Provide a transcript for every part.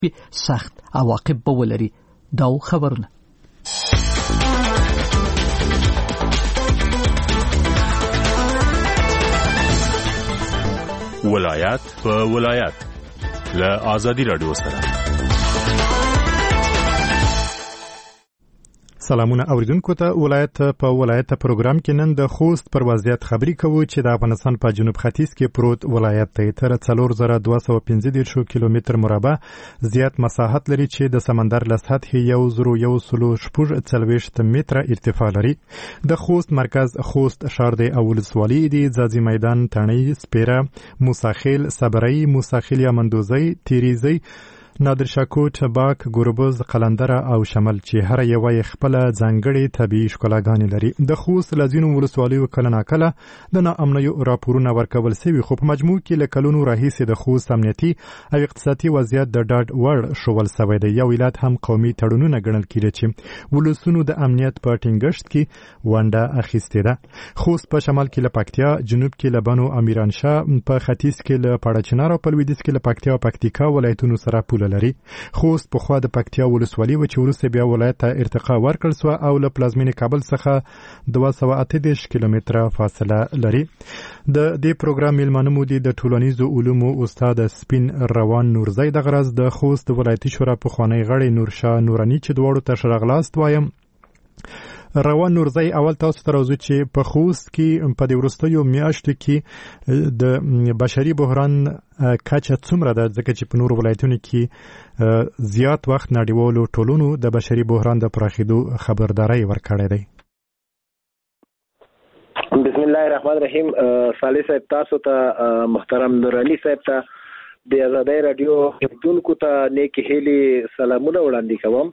سخت عواقب به ولري. دا خبرونه ولایت په ولایت له آزادی رادیو سره. سلامونه اوریدونکو ته. ولایت په ولایت پروګرام کې نن د خوست پر وضعیت خبري کوو چې د افغانستان په جنوب ختیځ کې پروت ولایت دی. تر 4215 کیلومتر مربع زیات مساحت لري چې د سمندر له سطحې 1046 متره ارتفاع لري. د خوست مرکز خوست ښار دی او ولسوالۍ دي ځاځي میدان، تڼۍ، سپیره، موساخیل، صبرۍ، موساخیل یا مندوزۍ، تیریزۍ، نادرشاکوټ، باک، ګوربز، قلندره او شمل چې هر یو یې خپل ځانګړي طبيعي ښکلاګانې لري. د خوست لازینو ولسوالیو کله ناکله د ناامنیو راپورونه ورکول شوي، خو په مجموع کې له کلونو راهیسې د خوست امنیتي او اقتصادي وضعیت د ډاډ وړ شول شوی دی. یو ولایت هم قومي تړونونه ګڼل کېږي چې ولسونو د امنیت په ټینګښت کې ونډه اخیستې ده. خوست په شمال کې له پکتیا، جنوب کې له بنو امیرانشاه، په ختیځ کې له پاړچنار او په لویدیځ کې له پکتیا او پکتیکا ولایتونو سره پوله لري. خوست په خوا د پکتیا ولسوالۍ و چې وروسته بیا ولایت ته ارتقا ورکړل شو او له پلازمینې کابل څخه 238 کیلومتره فاصله لري. د دې پروګرام میلمانه مو دي د ټولنیزو علومو استاد سپین روان نورزی. د غرض د خوست ولایتي شورا پخوانی غړی نورشاه نورانی چې دواړو ته ښه راغلاست وایم. روان نورزی، اول تاسو ته راځو چې په خوست کې په دې وروستیو میاشتو کې د بشري بحران کچه څومره ده، ځکه چې په نورو ولایتونو کې زیات وخت نړیوالو ټولنو د بشري بحران د پراخېدو خبرداری ورکړی دی. بسم الله الرحمن الرحیم. صالح صاحب تاسو ته، محترم نورانی صاحب ته، د آزادۍ رادیو خدمتونکو ته نیک هیلې سلامونه وړاندې کوم.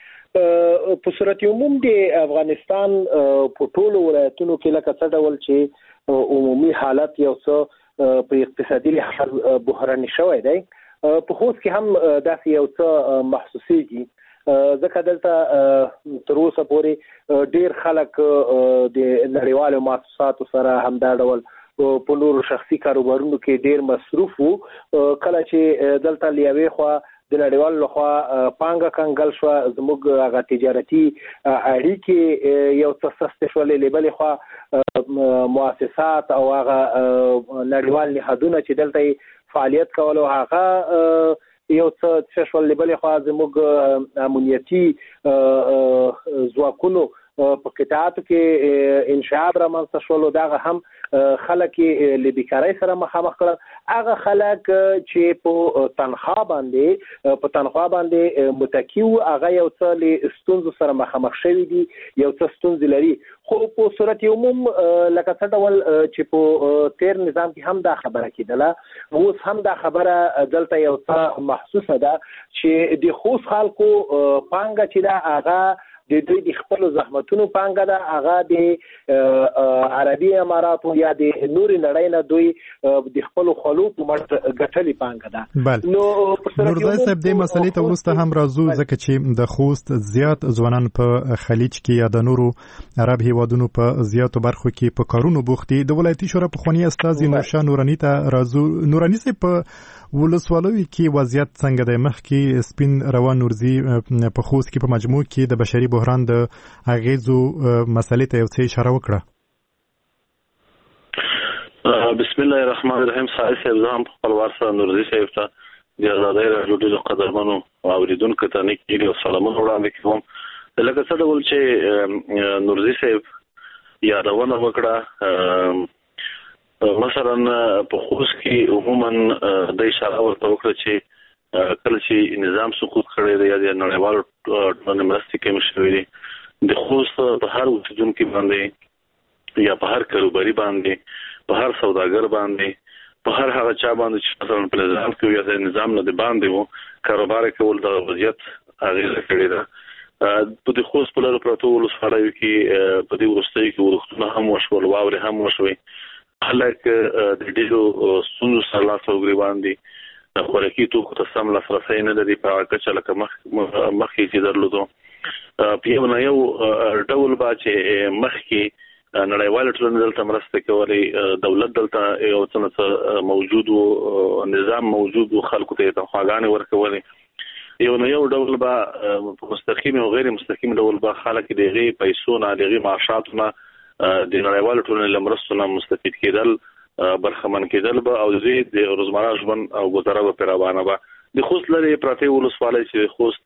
په صورت عموم د افغانستان په ټولو ولایتونو کې لکه څه ډول چې عمومي حالت یو څه په اقتصادي لحاظ بحراني شوی دی، په خوست کې هم داسې یو څه محسوسېږي، ځکه دلته تر اوسه پورې ډېر خلک د نړیوالو مؤسساتو سره همدا ډول په نورو شخصي کاروبارونو کې ډېر مصروف وو. کله چې دلته له یوې خوا د نړیوالو لخوا پانګه کنګل شوه، زموږ هغه تجارتي اړیکې یو څه سستې شولې، له بلې خوا مؤسسات او هغه نړیوال نهادونه چې دلته فعالیت کولو هغه یو څه شول، له بلې خوا زموږ امنیتي ځواکونو په قطاعاتو کې انشعاب رامنځته شول، دغه هم خلک له بیکارۍ سره مخامخ کړل. هغه خلک چې په تنخوا باندې متکی وو، هغه یو څه له ستونزو سره مخامخ شوي دي، یو څه ستونزې لري. خو په صورت عموم لکه څه ډول چې په تیر نظام کې هم دا خبره کېدله، اوس هم دا خبره دلته یو څه محسوسه ده چې د خوست خلکو پانګه چې ده هغه د دوی د خپل زحمتونو پانګه ده، هغه د عربي اماراتو یا د نوري نړۍ نه دوی د خپل خلکو په مټ ګټلې پانګه ده. نو نورزی صاحب دې مسلې ته وروسته هم راځو، ځکه چې د خوست زیات ځوانان په خلیج کې یا د نورو عرب هیوادونو په زیاتو برخو کې په کارونو بوخت دي. د ولایتي شورا پخوانی استازي نورشاه نورانی ته راځو. نورانی صاحب په ولسوالیو کې وضعیت څنګه دی؟ مخکې سپین روان نورزی په خوست کې په مجموع کې د بشري بحران د اغیزو مسلې ته یو څه اشاره وکړه. بسم الله الرحمن الرحیم. صالح صاحب زه هم په خپل وار سره نورزي صاحب ته د آزادۍ رادیو ډېرو قدرمنو اوریدونکو ته نیک هیلې او سلامونه وړاندې کوم. لکه څه ډول چې نورزي صاحب یادونه وکړه، مثلا په خوست کې عموما د اشاره ورته وکړه چې کله چې نظام سقوط کړی دی یا د نړیوالو ټولنې مرستې کمې شوې دي، د خوست په هر اوسیدونکي باندې یا په هر کاروباري باندې، په هر سوداګر باندې، په هر هغه چا باندې چې مثلا په نظام کې یا د نظام نه د باندې وو کاروبار کول د وضعیت اغیزه کړې ده. په د خوست په لاره پراته ولسوالیو کې په دې وروستیو کې ورښتونه هم وشول، واورې هم وشوې، خلک د ډېرو ستونزو سره لاس او ګریوان دي، خوراکي توکو ته سم لاسرسی نه لري په هغه کچه لکه مخکې چې درلودو. په یو نه یو ډول به چې مخکې نړیواله ټولنه دلته مرسته کولې، دولت دلته یو څه موجود و، نظام موجود و، خلکو ته تنخواګانې ورکولې، یو ډول به مستقیم او غیر مستقیم ډول به خلک دغه پیسو نه دغه معاشاتونه د نړیوالو ټولنې لمرستو نه مستفید کېدل برخمن کېدل به او د روزمره ژوند او گذاره به روانه به د خوست لري پراته ولسوالۍ چې خوست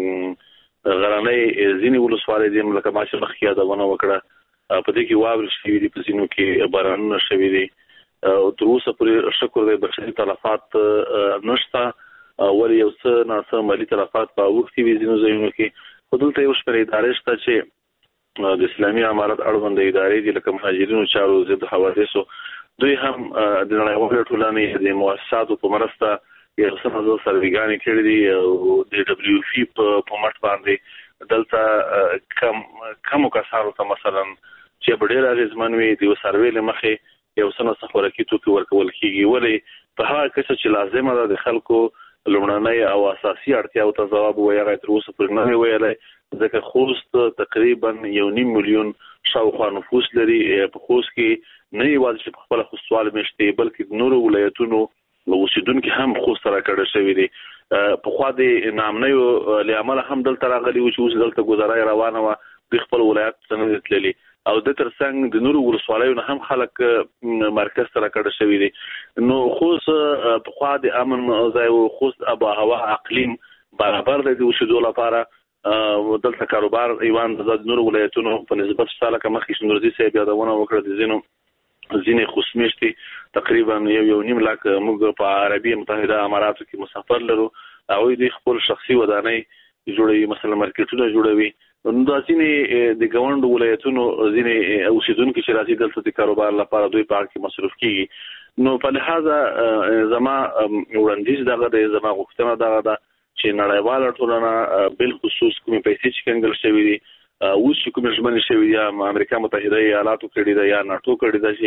غرانې ځینې ولسوالۍ د ملک ماشه مخکې یادونه وکړه په دې کې واورې شوي دي په ځینو کې بارانونه شوي دي او تر اوسه پورې شکر دی بشري تلفات نشته ولې یو څه ناڅه مالي تلفات په وخت کې ځینو ځایونو کې خو دلته یو شمېر ادارې شته چې د اسلامي امارت اړوند ادارې دي لکه مهاجرینو چارو ضد حوادثو دوی هم د نړیوالو ټولنې د مؤسساتو په مرسته یو څه نظر سرویګانې کړې دي او د دبليو اف په مټ باندې دلته کم کسانو ته مثلا چې ډېر اغېزمن وي د سروې لمخې یو څه نو خوراکي توکي ورکول کیږي ولې په هغه کس چې لازمه ده د خلکو لومړنۍ او اساسي اړتیاو ته ځواب وایي تر اوسه پورې نه ویلای ځکه خوست تقریبا 1.5 میلیون شاوخوا نفوس لري په خوست کې نه یوازې چې په خپل خوستوال مشته بلکې نورو ولایتونو اوسیدونکو هم خوست سره کډه شوی دي په خوا د نامنیو لامل هم دلته راغلي و چې اوس دلته گذاره روانه و د خپل ولایت څخه تللي او د ترڅنګ د نورو ولسوالیو هم خلک مرکز سره کډه شوی دي نو خوست په خوا د امن ځای او خوست ابو هوا اقلیم برابر دی د اوسېدو لپاره دلته کاروبار ایوان د نورو ولایتونو په نسبت سره کوم مخکې نورزي صاحب یادونه وکړه د ځینې خوسمشتي تقریبا 1.5 لک موږ په عربي متحده اماراتو کې مسافر لرو او د خپل شخصي ودانۍ جوړوي مثلا مارکیټونه جوړوي نو د ځینې د ګوند ولایتونو ځینې اوسیدونکو چې راځي دلته د کاروبار لپاره دوی په کې مصرف کیږي نو په لحاظه زما وړاندیز دغه د زما غوښتنه دغه ده چې نړیواله ټولنه بل خصوص کومې پیسې چې کنګل شوی دي اوس کومې ژمنې شوی یا امریکا متحده ایالاتو کړي ده یا ناتو کړي ده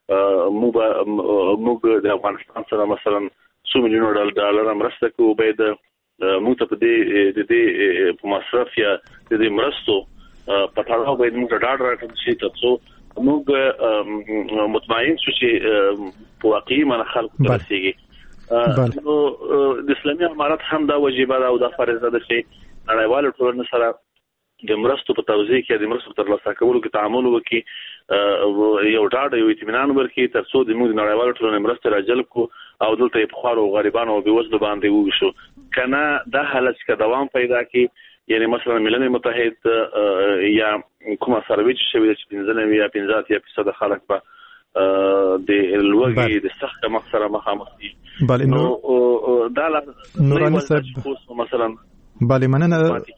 چې موږ د افغانستان سره مثلا 100 میلیون ډالر مرسته کوو باید موږ ته په دې په مصرف یا د دې مرستو په تړاو باید موږ ډاډ راکړو چې تاسو موږ مطمئن شو چې په واقعي معنی خلکو ته رسیږي نو د اسلامي امارت هم دا واجبہ ده او دا فرض ده چې نړیوال ټولنې سره د مرستو په توزیع کې د مرستو تر لاسه کولو کې تعامل وکړي یو ډاډ یو اطمینان ورکړي تر څو د موږ نړیوال ټولنې مرسته راجلب کو او دلته په خوارو غریبانو او بېوزلو باندې وګشو کنه دا حالت چې دوام پیدا کړي یعنی مثلا ملل متحد یا کومه سروې چې شوی چې 15 یا 15% خلک په د لوګي د سخت مخسره مخامخ دي بله نو دا نوراني صاحب مثلا بله مننه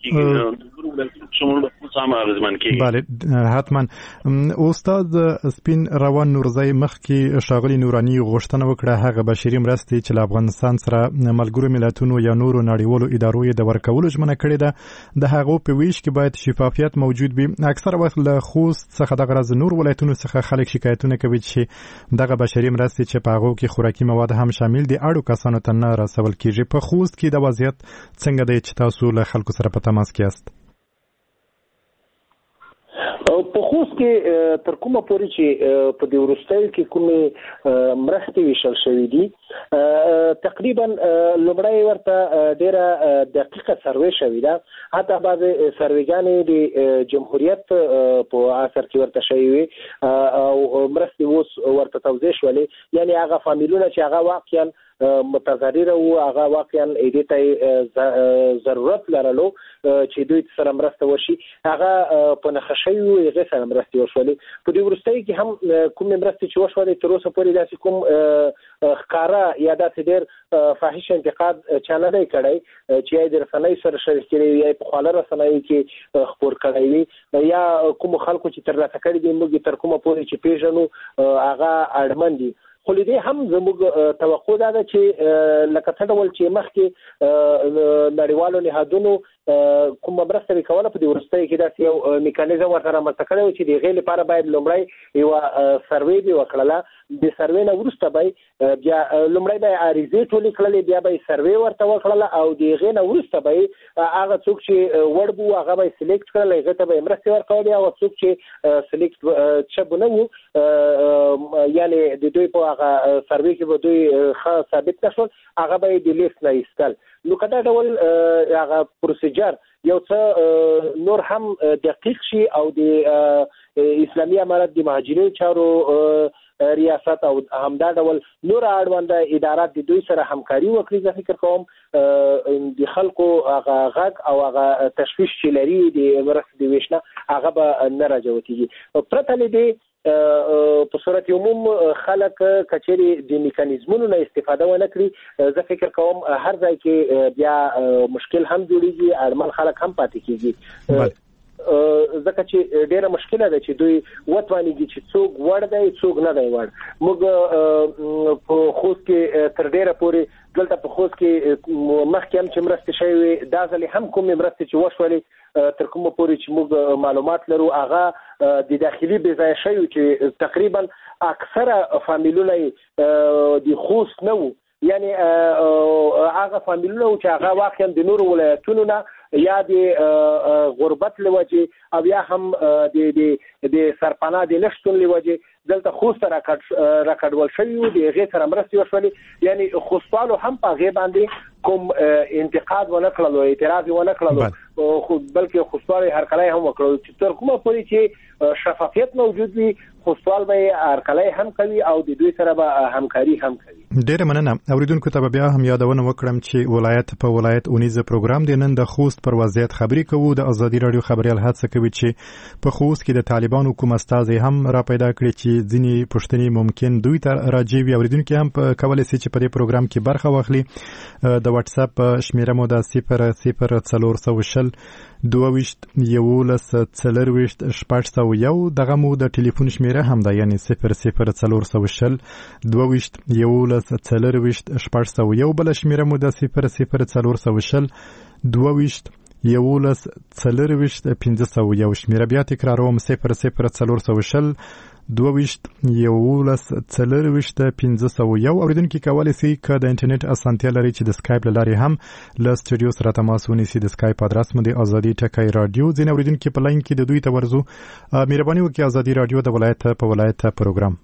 بله حتما استاد سپین روان نورزی مخکې ښاغلي نوراني غوښتنه وکړه هغه بشري مرستې چې له افغانستان سره ملګرو ملتونو یا نورو نړیوالو ادارو یې د ورکولو ژمنه کړې ده د هغو په ویش کې باید شفافیت موجود وي اکثره وخت له خوست څخه دغه راز نور ولایتونو څخه خلک شکایتونه کوي چې دغه بشري مرستې چې په هغو کې خوراکي مواد هم شامل دي اړو کسانو ته نه رسول کیږي په خوست کې د وضعیت څنګه دی چې تاسو له خلکو سره په تماس کې یاست په خوست کې تر کومه پورې چې په دې ورستۍ کې کومې مرستې ویشل شوې دي تقریبا لومړی ورته ډیره دقیقه سروې شوې ده حتی بعض سروېګانې د جمهوریت په اثر کې ورته شوې وي او مرستې اوس ورته توزیع شولې یعنی هغه فامیلونه چې هغه واقعا متضرر او هغه واقعا دې ته ضرورت لرلو چې دوی سره مرسته وشي هغه په نخښي هغه سره مرسته وشولې په دې ورستۍ کې هم کوم مرسته چې وشولې تر اوسه پورې داسې کوم ښکارا یا داسې ډېر فاحش انتقاد چانه دی کړی چې د رسنۍ سره شریک کړي یا په خاله رسنۍ کې خبر کړی وي یا کوم خلکو چې تر لاسه کړي دي موږ تر کومه پورې چې پیژنو هغه اړمن دي خو دې هم زموږ توقع ده چې لکه څه ډول چې مخکې نړیوالو نهادونو کومه مرسته وکوله په دې وروستۍ کې داسې یو میکانیزم ورته رامنځته کړی و چې د هغې لپاره باید لومړی یوه سروې به وکړله د سروې نه وروسته به بیا لومړی به یې عریضې ټولې کړلې بیا به یې سروې ورته وکړله او د هغې نه وروسته به یې هغه څوک چې وړ به وو هغه به یې سلیکټ کړل هغې ته به یې مرستې ورکولې هغه څوک چې سلیکټ شه به نه وو یعنې د دوی په هغه سروې کې به دوی ښه ثابت نه شول هغه به یې د لیست نه ایستل نو کدا ډول هغه پروسیجر یو څه نور هم دقیق شي او د اسلامي امارت د مهاجرینو چارو ریاست او همدا ډول نور اړوند ادارات د دوی سره همکاري وکړي. زه فکر کوم د خلکو هغه غږ او هغه تشویش چې لري د مرستې د ویشنه هغه به نه راجوتیږي. پرته له دې په صورت عموم خلک کچېری د میکانیزمونو نه استفاده ونه کړي، زه فکر کوم هر ځای کې بیا مشکل هم جوړیږي، اړمن خلک هم پاتې کیږي. ځکه چې ډیره مشکله ده چې دوی وتوانیږي چې څوک وړ دی څوک نه دی وړ. موږ په خوست کې تر ډیره پورې دلته په خوست کې مخکې هم چې مرستې شوې وي، دا ځلې هم کومې مرستې چې وشولې تر کومه پورې چې موږ معلومات لرو هغه د داخلي بې ځایه شوي چې تقریبا اکثره فامیلونه د خوست نه وو، یعنی هغه فامیلونه وو چې هغه واقعا د نورو ولایتونو نه یا د غربت لوجه او یا هم د سرپناه د نشتون لوجه دلته خوست راکړول شوی و، د هغې سره مرستې وشولې. یعنی خوستوالو هم په هغې باندې کوم انتقاد ونه کړلو، اعتراض ونه کړلو، بلکې خوستوالو هرکلی هم وکړو چې تر کومه پورې چې شفافیت موجود وي خوستوال به یې هرکلی هم کوي او د دوی سره به همکاري هم کوي. ډیره مننه. اوریدونکو ته بیا هم یادونه وکړم چې ولایت په ولایت اونیزه پروګرام دی نن د خوست پر وضعیت خبري کوو. د ازادي رادیو خبريال هڅه کوي چې په خوست کې د طالبانو کوم استازي هم را پیدا کړي چې ځینی پښتني ممکن دوی ته راځي. اوریدونکو هم کولای شي چې په دې پروګرام کې برخه واخلي. د واتس اپ شمیره مو د 00420 دوويشت یولس څلرويشت شپږ یو، دغه مو د ټلیفون شمیره هم ده، یعنی 00420 دوويشت یولس څلرويشت شپږ یو. بل شمیره مو د 00420 دوويشت یولس څلرويشت پنځه یو. شمیره بیا تکراروم 00420 دوويشت یولس څلرويشت پنځه یو. اوریدونکو کولای شي که د انټرنیټ اسانتیا لري چې د سکایپ لاري هم له سټوډیو سره تماس ونیسي. د سکایپ ادرس مو د ازادي ټکی رادیو. ځین اوریدونکو په لاین کې د دوی ته ورزو. مهرباني وکړئ ازادي رادیو د ولایت په ولایت پروګرام.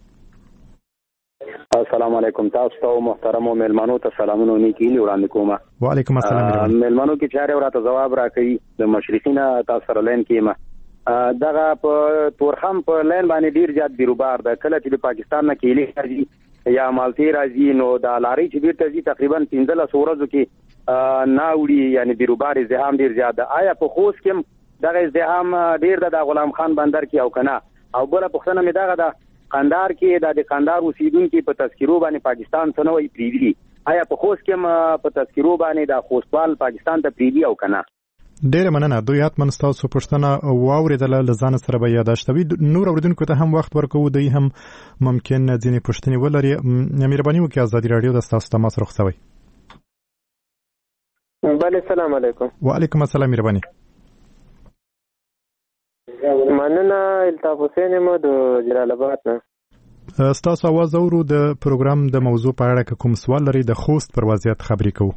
السلام علیکم، تاسو ته محترم مهمانو ته سلامونه نیکی وړاندې کوم. وعلیکم السلام. مهمانو کې چاره ورته جواب راکړي د مشرقینا تاسو سره لاین کې ما دغه په تورخم په لین باندې ډیر زیات بیروبار ده. کله چې د پاکستان نه کېلې راځي یا مالټي راځي نو د لاري چې بیرته ځي تقریبا 15 ورځو کې ناوړي، یعنی بیروبار ازدحام ډیر زیات ده. آیا په خوست کې دغه ازدحام ډیر د غلام خان بندر کې او کنه؟ او بل پښتنه مې دغه د قندار کې د قندار اوسیدونکو په تذکرو باندې پاکستان څخه وی پریدي. آیا په خوست کې په تذکرو باندې د خوستوال پاکستان ته پریدي او کنه؟ ډیره مننه. دوی اتمن تاسو پښتنه واوریدل لزان سره به یاداشتوي. نور اوریدونکو ته هم وخت ورکوو، دوی هم ممکن ځینې پښتني ولري. مهرباني وکړئ ازادي رادیو د تاسو تماس رخصوي. بله السلام علیکم. وعلیکم السلام. مهرباني. مننه. الطاف حسین مو د جلال آباد نه. تاسو आवाज اورو د پروګرام د موضوع په اړه کوم سوال لري د خوست پر وضعیت خبري کوو.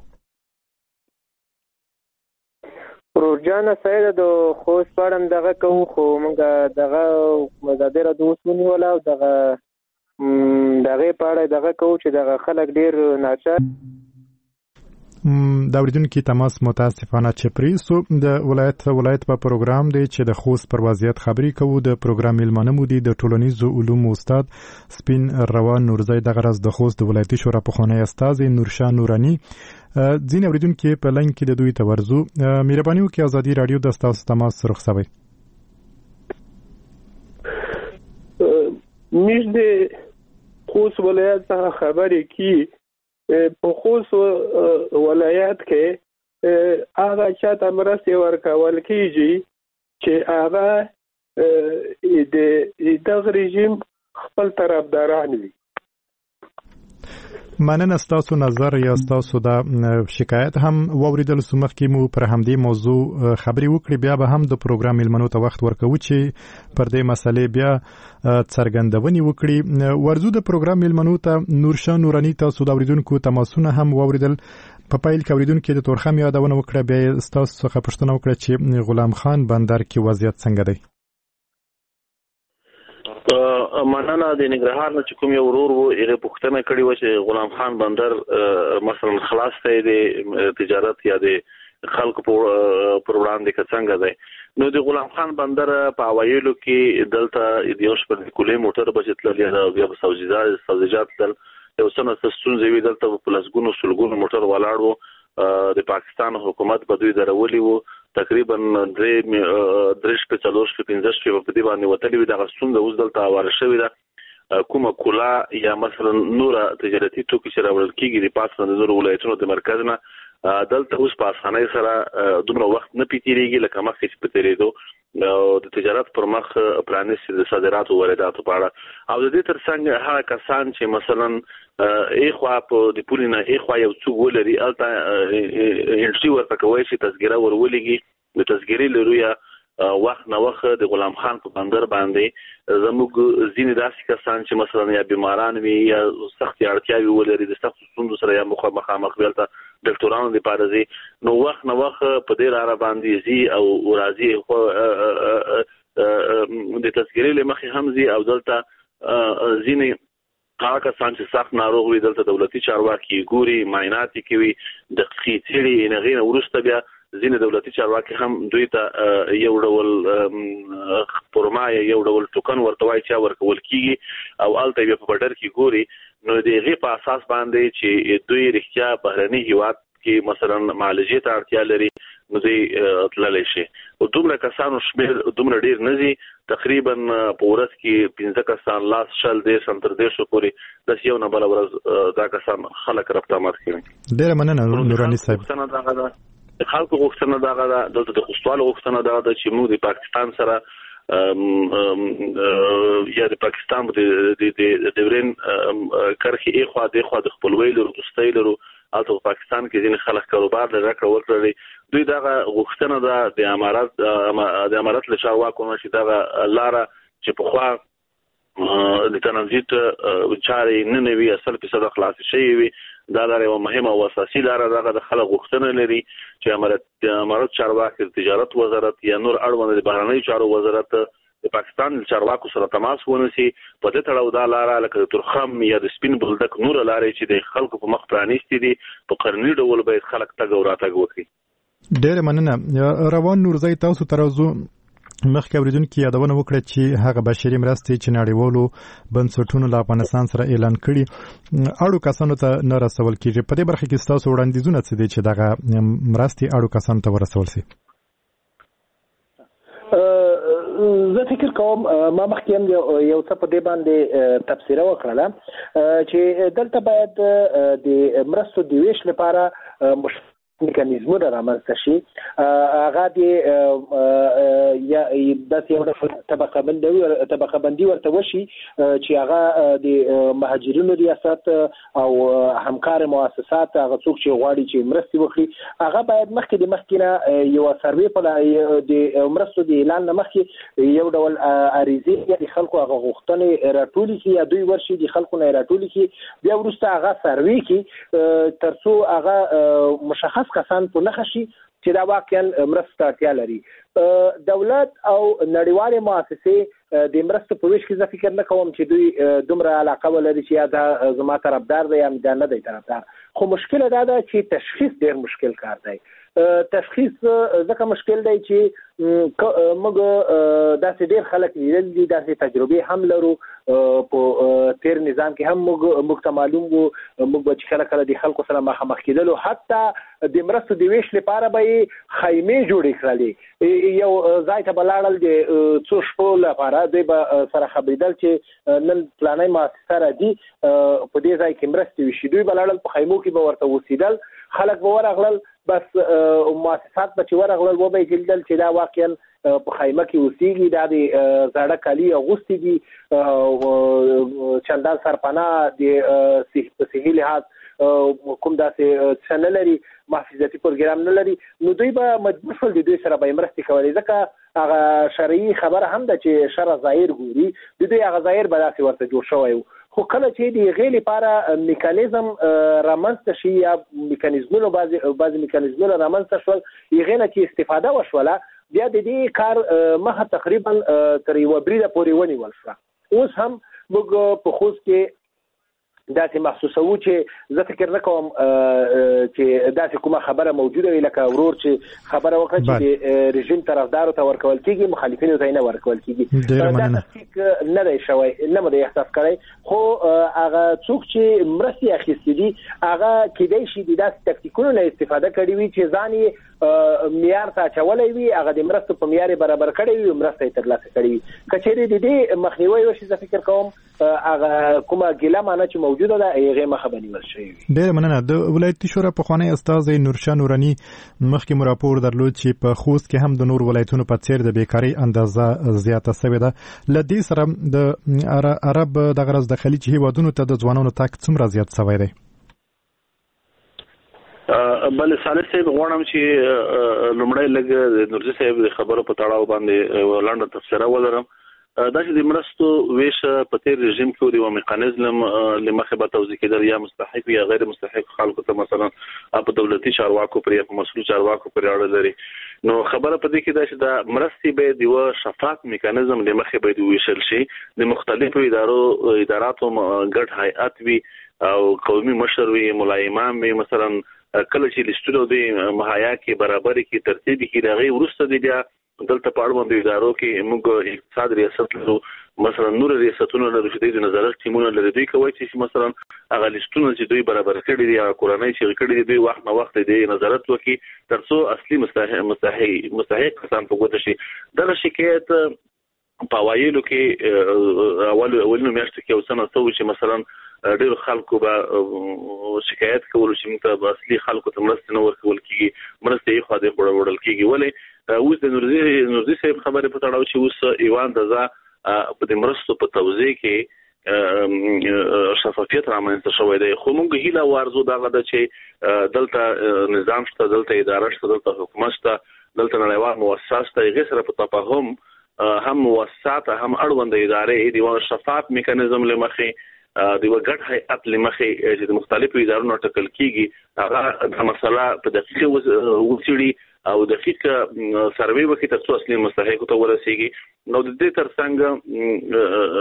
پروژانه سید د خوست پړم دغه کوو خو موږ دغه مزادره دوستونی ولا دغه پړه دغه کوو چې دغه خلک ډیر ناچار. دا اوریدونکو تماس متاسفانه چپری سو د ولایت په پروګرام دی چې د خوست پر وضعیت خبري کوو. د پروګرام میلمانه مو دي د ټولنیزو علومو استاد سپین روان نورزی، دغه راز د خوست د ولایتي شورا پخوانی استاد نورشاه نورانی. ځین اوریدونکو په لاین کې د دوی ته ورزو. مهرباني وکړئ ازادي رادیو د تاسو تماس رخصوي. موږ د خوست ولایت څخه خبرې کی په خوست ولایت کې هغه چاته مرستې ورکول کیږي چې هغه د دغه رژیم خپل طرفداران وي. مننه. ستاسو نظر یا ستاسو د شکایت هم واوریدل سو. مخکې مو پر همدې موضوع خبري وکړي، بیا به هم د پروګرام میلمنو ته وخت ورکوو چې پر دې مسلې بیا څرګندونې وکړي. ورزو د پروګرام میلمنو ته نورشاه نورانی تاسو د اوریدونکو تماسونه هم واوریدل. په پایل کې اوریدونکو د تورخم یادونه وکړه، بیا ستاسو څخه پوښتنه وکړه چې غلام خان بندر کې وضعیت څنګه دی. مننه د ننګرهار نه کوم یو ورور وو هغه پوښتنه کړې و چې غلام خان بندر مثلا خلاص ته د تجارت یا د خلکو پر وړاندې څنګه دی نو د غلام خان بندر په اوایلو کې دلته د یو شپږ کولې موټر بچتل یا د سبزیجات دل یو سنه ستونزې وی دلته په لسګونو سلګونو موټر ولاړ وو د پاکستان حکومت په دوی درولي وو تقریبا 3 په 4 په 15 په دې باندې وتلې د غستون د اوس دلته واره شوې ده کومه کولا یا مثلا نور تجارتي توکي چې راوړل کیږي د پاکستان د نور ولایتونو د مرکز نه دلته اوس په اسانۍ سره دومره وخت نه پیتیږي لکه مخکې چې پتیریدو د تجارت پر مخ پرانیستي د صادراتو وارداتو په اړه او د دې ترڅنګ هغه کسان چې مثلا ایخوا په د پولینا ایخوا یو څو ولري الته انټری ورته کوي چې تذکره ورولېږي د تذکرې لروي وخت نه وخت د غلام خان په بندر باندې زموږ ځینې داسې کسان چې مثلا یا بیماران وي یا سخت اړتیاوي ولري د سخت ستونزو سره یا مخامخ ولته ډاکټرانو د پارځي نو وخت نه وخت په دې لار باندې زی او راځي د تذکرې لمخې هم زی او دلته ځینې هغه کسان چې سخت ناروغ وي دلته دولتي چارواکي ګوري معاینات کوي د خېټړي نه ورسته بیا ځینې دولتي چارواکي هم دوی ته یو ډول پرمایه یو ډول ټوکن ورته وایي چې ورکول کیږي او الته بیا په بډر کې ګوري نو د هغې په اساس باندې چې دوی رښتیا بهرني هیواد کې مثلا معالجې ته اړتیا لري نو دوی تللی شي او دومره کسانو شمېر دومره ډېر نه ځي تقریبا په ورځ کې 15 کسان لاس شل دېرش هم تر دېرشو پورې داسې یو نه بله ورځ دا کسان خلک رفت آمد کوي. ډېره مننه نوراني صاحب. خلکو غوښتنه دغه ده دلته د خوستوالو غوښتنه دغه ده چې موږ د پاکستان سره یا د پاکستان د ډیورین کرښې ایخوا دېخوا د خپلوۍ لرو دوستۍ لرو هلته په پاکستان کې ځینې خلک کاروبار لري راکړه ورکړه دوی دغه غوښتنه ده د امارت له چارواکو نه چې دغه لاره چې پخوا د ترانزیت چارې نه وي 100% خلاصې شوې وي دا لاره یوه مهمه او اساسي لاره دغه د خلک غوښتنه لري چې امارت چارواکي د تجارت وزارت یا نور اړوند د بهرنیو چارو وزارت د پاکستان چارواکو سره تماس ونیسي په دې تړاو دا لاره لکه د ترخم یا د سپین بولدک نور لارې چې د خلکو په مخ پرانیستي دي په قرني ډول باید خلک تګ او راتګ وکړي. ډېره مننه. روان نورزی تاسو ته راځو. مخکې اورېدونکي یادونه وکړه چې هغه بشري مرستې چې نړیوالو بنسټونو له افغانستان سره اعلان کړي اړو کسانو ته نه رسول کېږي. په دې برخه کې ستاسو وړاندیزونه څه دي چې دغه مرستې اړو کسانو ته ورسول شي؟ زه فکر کوم ما مخکې هم یو څه په دې باندې تبصره وکړله چې دلته باید د مرستو د ویش لپاره میکانیزمونه رامنځته شي هغه د یا داسې یو طبقه بندي ورته وشي چې هغه د مهاجرینو ریاست او همکار مؤسسات هغه څوک چې غواړي چې مرستې وکړي هغه باید مخکې نه یو سروې په د مرستو د اعلان نه مخکې یو ډول عریضې د خلکو هغه غوښتنې راټولې کړي یا دوی ورشي د خلکو نه راټولې کړي بیا وروسته هغه سروې کړي تر څو هغه مشخص کسان په نښه شي چې دا واقعا مرسته اړتیا لري. دولت او نړیوالې مؤسسې د مرستو په ویش کې زه فکر نه کوم چې دوی دومره علاقه ولري چې یا دا زما طرفدار دی یا دا نه دی طرفدار خو مشکل دا ده چې تشخیص ډېر مشکل کار دی. تشخیص ځکه مشکل دی چې موږ داسې ډېر خلک لیدل دي داسې تجربې هم لرو په تیر نظام کې هم موږ ته معلوم وو موږ به چې کله د خلکو سره مخامخ کېدلو حتی د مرستو د ویش لپاره به یې خیمې جوړې کړلې یو ځای ته به لاړل د څو شپو لپاره دوی به سره خبرېدل چې نن فلانی مؤسسه راځي په دې ځای کې مرستې وشي دوی به لاړل په خیمو کې به ورته اوسېدل خلک به ورغلل بس مؤسسات به چې ورغلل وبه یې لیدل چې دا واقعا په خیمه کې اوسېږي دا د زاړه کالي اغوستي دي چندان سرپناه د صحي لحاظ کوم داسې څه نه لري محافظتي پروګرام نه لري نو دوی به مجبور شول د دوی سره به یې مرستې کولې ځکه هغه شرعي خبره هم ده چې شرع ظاهر ګوري د دوی هغه ظاهر به داسې ورته جوړ شوی و خو کله چې د هغې لپاره میکانیزم رامنځته شي یا میکانیزمونه بعضې میکانیزمونه رامنځته شول هغې نه چې استفاده وشوله بیا د دې کار مخه تقریبا تر یوه بریده پورې ونیول شوه اوس هم موږ په خوست کې داسې محسوسوو چې زه فکر نه کوم چې داسې کومه خبره موجوده وي لکه ورور چې خبره وکړه چې د رژیم طرفدارو ته ورکول کېږي مخالفینو ته نه ورکول کېږي دا تفکیک نه دی شوی نه مده احساس کړی خو هغه څوک چې مرستې اخیستې دي هغه کېدای شي د داسې تکتیکونو نه استفاده کړې وي چې ځان یې معیار ته اچولی وي هغه د مرستو په معیار یې برابر کړی وي مرسته یې ترلاسه کړې وي که چېرې د دې مخنیوی وشي زه فکر کوم هغه کومه ګیله معنی چې موجوده ده هغې مخه به نیول شوې وي. ډېره مننه. د ولایتي شورا پخوانی استازی نورشاه نوراني مخکې مو راپور درلود چې په خوست کې هم د نور ولایتونو په څېر د بیکارۍ اندازه زیاته سوې ده. له دې سره د عرب دغه راز د خلیج هیوادونو ته د ځوانانو تګ څومره زیات سوی دی؟ بل صالح صاحب غواړم چې لومړی لږ د نورزي صاحب د خبرو په تړاو باندې لنډه تفسیره ولرم. دا چې د مرستو ویش په تیر رژیم کې د یو میکانیزم لمخې به توضیح کېدل یا مستحق یا غیر مستحق خلکو ته مثلا په دولتي چارواکو پر یا په مسؤل چارواکو پر اړه لري. نو خبره په دې کې دا چې د مرستې به د یو شفاف میکانیزم لمخې به ویشل شي د مختلفو اداراتو ګډ هیئت وي او قومي مشر وي ملایمان وي مثلا کله چې لیستونو د مهیا کې برابرۍ کې ترتیب کې راغی وروسته د بیا دلته په اړوندو ادارو کې موږ اقتصاد ریاست لرو مثلا نور ریاستونه لرو چې د نظارت ټیمونه لري دوی کوي چې مثلا هغه لیستونه چې دوی برابر کړي دي یا کورنۍ چې کړي دي دوی وخت نه وخت د نظارت وکړي ترڅو اصلي مستحق کسان په ګوته شي. دا شکایت په وایلو کې اولنو میاشتو کې اوسنه څو چې مثلا ډېر خلکو به شکایت کول چې موږ ته اصلي خلکو ته مرسته نه ورکول کېږي مرسته یې خو دې وړل کېږي. ولې اوس د نورزي صاحب خبرې په تړاو چې اوس ایوان دزا په د مرستو په توزیع کې شفافیت رامنځته شوی دی خو موږ هیله وارزو دغه ده چې دلته نظام شته دلته اداره شته دلته حکومت شته دلته نړیوال مؤسسات شته هغې سره په تفاهم هم مؤسسات هم اړونده ادارې د یو شفاف میکانیزم له مخې د یو ګډ هیئت له مخې چې د مختلفو ادارو ټاکل کېږي هغه د مسله په دقیقه وڅېړي او دقیق سروې وکړي ترڅو اصلي مستحقو ته ورسیږي. نو د دې ترڅنګ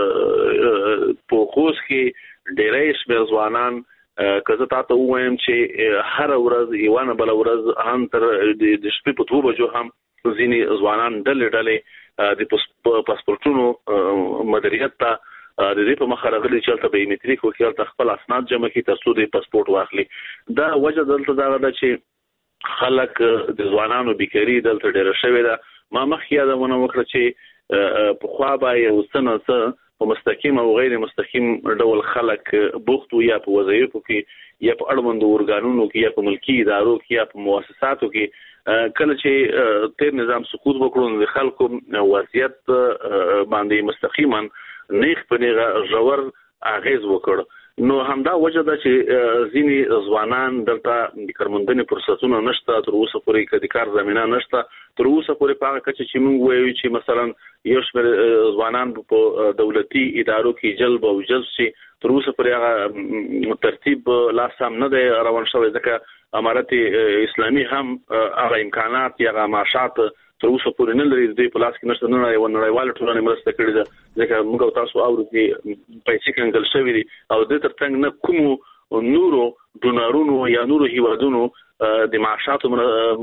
په خوست کې ډېری شمېر ځوانان که زه تاته ووایم چې هره ورځ یوه نه بله ورځ هم تر د شپې په 2 بجو هم ځینې ځوانان ډلې د پاسپورټونو مدیریت ته د دې په مخه راغلي چې هلته بایومټریک وکړي هلته خپل اسناد جمع کړي ترڅو د پاسپورټ واخلي. دا وجه دلته دغه ده چې خلک د ځوانانو بیکاري دلته ډېره شوې ده. ما مخکې یادونه وکړه چې پخوا به یو څه نه څه په مستقیم او غیر مستقیم ډول خلک بوخت یا په وظایفو کې یا په اړوندو ارګانونو کې یا په ملکي ادارو کې یا په مؤسساتو کې کله چې تیر نظام سقوط وکړو د خلکو وضعیت باندې مستقیما نیغ په نیغه ژور اغیز وکړ. نو همدا وجه ده چې ځینې ځوانان دلته د کارموندنې فرصتونه نشته تر اوسه پورې د کار زمینه نشته تر اوسه پورې په هغه کچه چې موږ وایو چې مثلا یو شمېر ځوانان په دولتي ادارو کې جلب او جذب شي تر اوسه پورې هغه ترتیب لا سم نه دی روان شوی ځکه امارت اسلامي هم هغه امکانات یا هغه معاشات تر اوسه پورې نه لري دوی په لاس کې نشته نه یو نړیواله ټولنه مرسته کړې ده ځکه موږ او تاسو اورو چې پیسې کنګل شوي دي او د ترڅنګ نه کومو نورو ډونرونو یا نورو هیوادونو د معاشاتو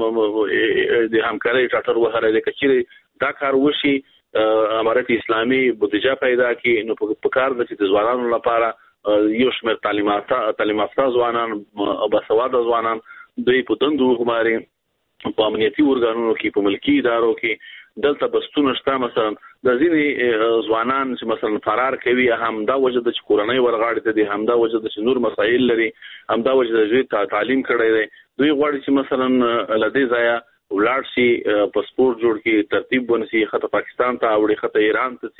د همکارۍ چارټر وهره ده چې دا کار وشي امارت اسلامي بودیجه پیدا کړي نو په کار ده چې د ځوانانو لپاره یو شمېر تعلیم یافته ځوانان باسواده ځوانان دوی په دندو وګماري په امنیتي ارګانونو کې په ملکي ادارو کې دلته بستونه شته مثلا د ځینې ځوانان چې مثلا فرار کوي همدا وجه د چې کورنۍ ورغاړي ته دي همدا وجه د چې نور مسایل لري همدا وجه د تعلیم کړی دی دوی غواړي چې مثلا له دې ځایه ولاړ شي پاسپورټ جوړ کړي ترتیب ونیسي خطه پاکستان ته اوړي خطه ایران ته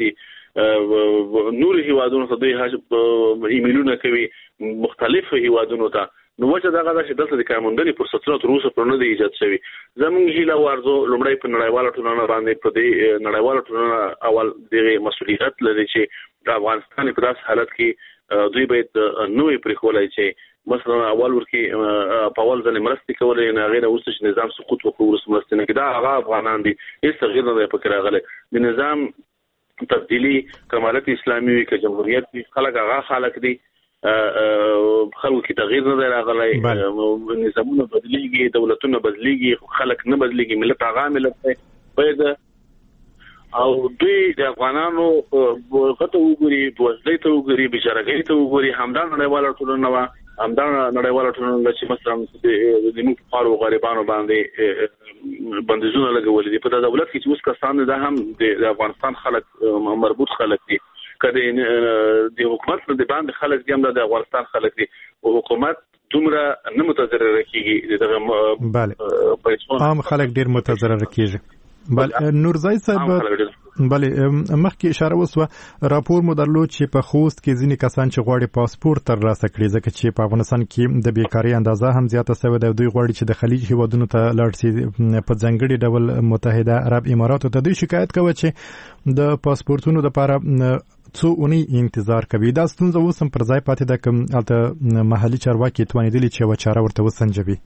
سي نور هیوادونو ته دوی ایمیلونه کوي مختلف هیوادونو ته. نو وجه دغه ده چې دلته د کارموندنې فرصتونه تر اوسه پورې نه دي ایجاد شوي. زموږ هیله وارزو لومړی په نړیواله ټولنه باندې په دې نړیواله ټولنه اول دغه مسؤلیت لري چې د افغانستان په داسې حالت کې دوی باید نوې پرېښولی چې مثلا اول ورکې په اول ځل مرستې کولې نه غیر اوس چې نظام سقوط وکړو ورس مرستې نه کې دا هغه افغانان دي هیڅ تغیر نه دی پکې راغلی. د نظام تبدیلی کمالت اسلامي وي که جمهوریت وي خلک هغه خلک دي خلکو کې تغییر نه راغلی نظامونه بدلیږي دولتونه بدلیږي خلک نه بدلیږي ملت هغه ملت دی باید او دوی د افغانانو غته وګوري بوزدې ته وګوري بشارګۍ ته وګوري همدا نړیواله ټولنه همدا نړیواله ټولنه چې مثلا د موږ خارو غریبانو باندې بندیزونه لګولې دي په دولت کې چې اوس کسان ده هم د افغانستان خلک مربوط خلک دي کله د حکومت د باندې خلک دي هم د افغانستان خلک دي او حکومت دومره نه متضرر کیږي دغه بله عام خلک ډیر متضرر کیږي بله نورزای صاحب بله مخکې اشاره وسوه راپور مو درلود چې په خوست کې ځینې کسان چې غواړي پاسپورت ترلاسه کړي ځکه چې په افغانستان کې د بیکارۍ اندازه هم زیاته شوې ده دوی غواړي چې د خلیج هیوادونو ته لاړ شي په ځانګړي ډول متحده عرب اماراتو ته دوی شکایت کوي چې د پاسپورتونو لپاره څو اونۍ انتظار کوي دا ستونزه اوس هم پر ځای پاتې ده که هلته محلي چارواکي توانېدلي چې یوه چاره ورته وسنجوي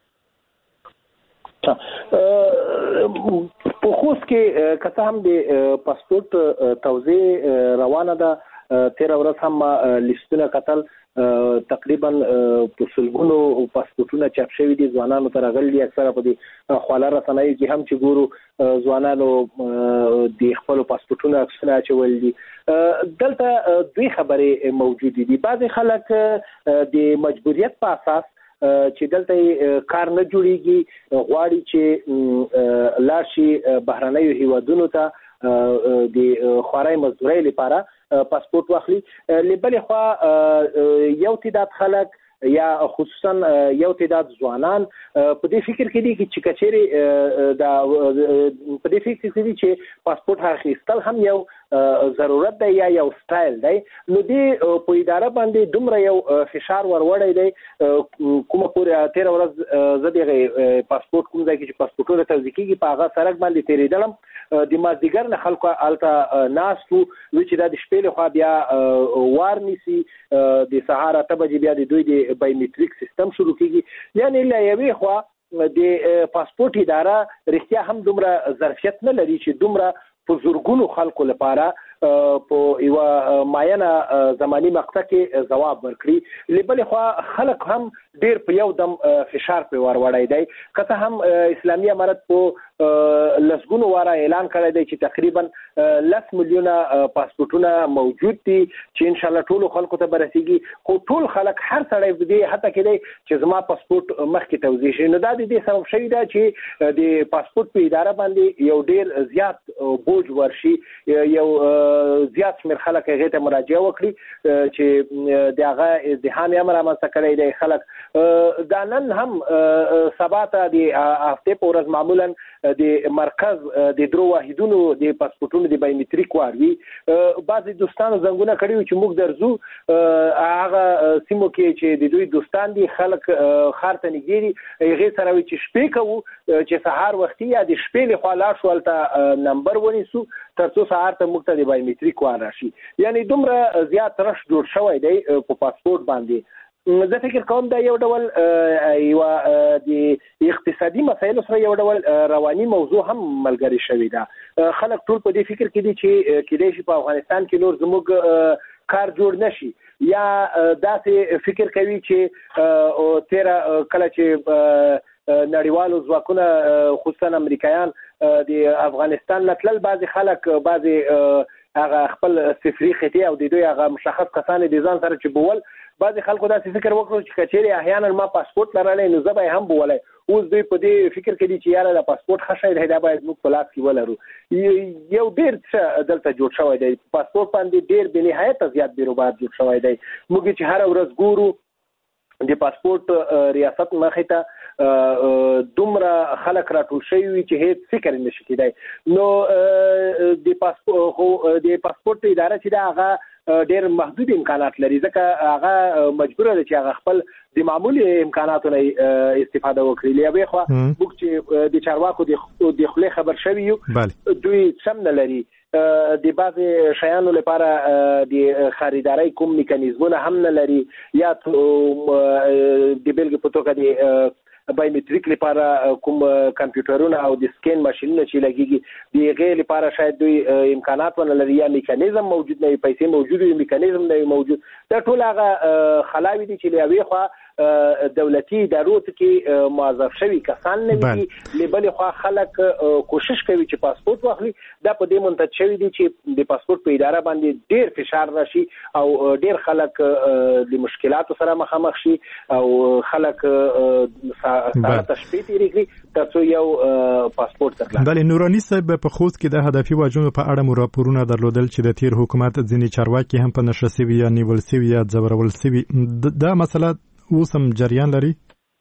په خوست کې کته هم د پاسپورت توزیع روانه ده 13 ورځ هم لیستونه قتل تقریبا په سلګونو پاسپورتونه چاپ شوي دي ځوانانو ته راغلي اکثره په دې خواله رسنۍ کې هم چې ګورو ځوانانو د خپل پاسپورتونه عکسونه اچول دي دلته دوی خبرې موجودې دي بعض خلک د مجبوریت په اساس چې دلته کار نه جوړیږي غواړي چې لاشي بهرنیو هیوادونو ته د خوارای مزدوري لپاره پاسپورت واخلي لبل خو یو تعداد خلک یا خصوصا یو تعداد ځوانان په دې فکر کې دي چې کچېري دا په دې فکر کې دي چې پاسپورت اخیستل هم یو ضرورت دی یا یو سټایل دی نو دې په اداره باندې دومره یو فشار وروړی دی کومه پورې 13 ورځ زدي پاسپورت کوم ځای کې چې پاسپورتونه توزیع کیږي په هغه سرک باندې تیریدلم د مازدیګر نه خلکو الته ناستو چې د شپې له خوا بیا وارنيسي د سهار 8 بجې بیا د دوی د بایومټریک سیستم شروع کیږي یعنی لا یوې خوا د پاسپورت اداره رښتیا هم دومره ظرفیت نه لري چې دومره په زورګونو خلکو لپاره په یو معینه زماني مقطع کې جواب ورکړي لبل خو خلک هم ډیر په یو دم فشار په ور وړای دی کته هم اسلامي امارت په لسګونو واره اعلان کړی دی چې تقریبا 10 میلیونه پاسپورتونه موجود دي چې ان شاء الله ټول خلکو ته برسیږي خو ټول خلک هر سړی دی حتی کې چې زما پاسپورت مخکې توزیع شي نو دا د دې سبب شوی دی چې د پاسپورت په اداره باندې یو ډیر زیات بوج ورشي یو زیات شمیر خلک هغه ته مراجعه وکړي چې دغه ذهان امر رامنځته کړی دی خلک دا نن هم سبا ته د هفته په ورځ معمولا د مرکز د درو واحدونو د پاسپورتونو د بایومټریک واروي بعضی دوستانو زنګونه کړیو چې موږ درځو هغه سیمو کې چې د دوی دوستان دي خلک خارته نګيري هغه سره چې شپې کوو چې سهار وختي یا د شپې له خوا لا شولته نمبر ونیسو ترڅو سهار ته موږ ته د بایومټریک وار راشي یعنی دومره زیات رش جوړ شوی دی په پاسپورت باندې زه فکر کوم دا یو ډول یو د اقتصادي مسایلو سره یو ډول رواني موضوع هم ملګری شوی دا خلک ټول په دې فکر کې دي چې کېدای شي په افغانستان کې نور زموږ کار جوړ نشي یا داسې فکر کوي چې تیرا کله چې نړیوالو ځواکونه خصوصا امریکایان د افغانستان نتلل بعضی خلک بعضی هغه خپل صفری خطي او د دوی هغه مشخص کسان د ځان سره چې بول بعضی خلکو دا فکر وکړو چې کچېری احیانا ما پاسپورت لرلې نو زه به هم بولای اوس دوی په دې فکر کې دي چې یاره د پاسپورت خشای دی دا باید موږ په لاس کې ولرو یو ډیر دلته جوړ شوی دی پاسپورت باندې ډیر بې نهایت زیات بیروبار جوړ شوی دی موږ چې هر ورځ ګورو د پاسپورت ریاست مخې ته دومره خلک راټول شوي چې هیڅ فکر نشي کېدای نو د پاسپورت اداره چې دا هغه ډېر محدود امکانات لري ځکه هغه مجبور دی چې هغه خپل د معمولی امکاناتو نه استفاده وکړي لیا خو موږ چې د چارواکو د خله خبر شوي یو دوی سم نه لري د بعض شیانو لپاره د خریداري کوم میکانیزمونه هم نه لري یا د بیلګې په توګه د بایومټریک لپاره کوم کمپیوټرونه او د سکین ماشینونه چې لګيږي د هغې لپاره شاید دوی امکانات ونه لري یا میکانیزم موجود نه وي، پیسې موجود وي، میکانیزم نه وي موجود. دا ټول هغه خلاوي دي چې له یوې خوا دولتي ادارو کې موظف شوي کسان نه وي، له بلې خوا خلک کوشش کوي چې پاسپورت واخلي. دا په دې منتج شوي دي چې د پاسپورت په اداره باندې ډېر فشار راشي او ډېر خلک د مشکلاتو سره مخامخ شي او خلک ساعته شپې تېرې کړي ترڅو یو پاسپورت ترلاسه. بله، نوراني صاحب په خوست کې د هدفي وژنو په اړه مو راپورونه درلودل چې د تیر حکومت ځینې چارواکي هم په نشه سوي یا نیول سوي یا ځورول سوي. دا مسله اوس هم جریان لري؟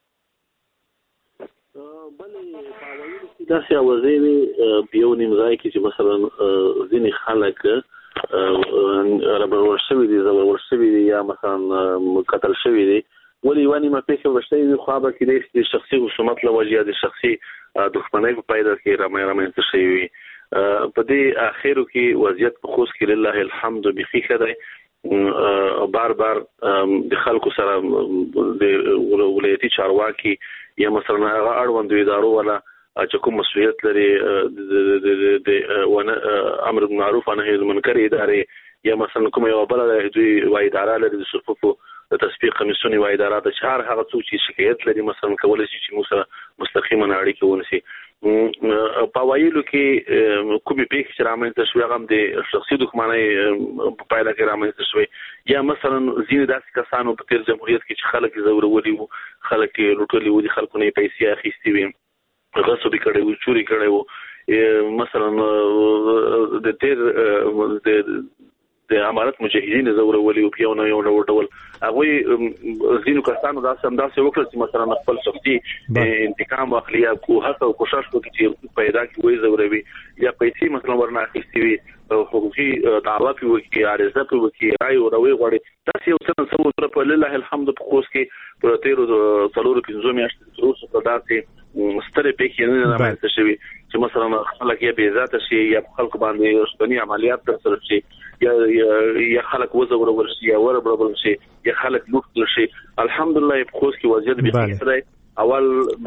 داسې اوازې وي په یو نیم ځای کې چې مثلا ځینې خلک رابرور شوي دي، ځورول شوي دي یا مثلا قتل شوي دي. ولې یوه نیمه پېښه وشتوي وي، خو به کېدای شي د شخصي خصومت له وجې یا د شخصي دښمنۍ په پایله کې رامنځته شوي وي. په دې اخرو کې وضعیت په خوست کې لله الحمد بیخي ښه دی. بار بار د خلکو سره د ولایتي چارواکي یا مثلا هغه اړوندو ادارو والا چې کوم مسؤلیت لري د امر بالمعروف او نهي عن المنکر ادارې یا مثلا کوم یو بل دوی وای اداره لري د صفوفو د تسبیق کمیسیون وای اداره د چهار هغه څوک چې شکایت لري مثلا کولای شي چې موږ سره مستقیما اړیکه ونیسي. په وایلو کې کومې پیښې چې رامنځته شوې هغه د شخصي دښمنۍ په پایله کې رامنځته شوې یا مثلا ځینې داسې کسانو په تیر جمهوریت کې چې خلک ځورولي وو، خلک یې لوټلي وو، د خلکو نه یې پیسې اخیستې وي، غصب کړی وو، چوری کړی وو. مثلا د تیر د امارت مجاهدین ځورولي وو په یو نه یو ډول. هغوی ځینو کسانو داسې وکړل چې مثلا خپل شخصي انتقام واخلي یا هڅه او کوشش وکړي چې پیدا کړي وایي ځوروي یا پیسې مثلا ورنه اخیستې وي، حقوقي دعوه پرې وکړي، عریضه پرې وکړي، رایې وروي غواړي. داسې یو څه نڅه په لله الحمد په خوست کې په تېرو 4-5 میاشتو تر اوسه په داسې سترې پیښې نه رامنځته شوي چې مثلا خلک یا بې ذاته شي یا په خلکو باندې شتني عملیات ترسره شي یا خلک وځورول شي یا وربړول شي یا خلک لوټ کړل شي. الحمدلله په خوست کې وضعیت بیخي ښه دی. اول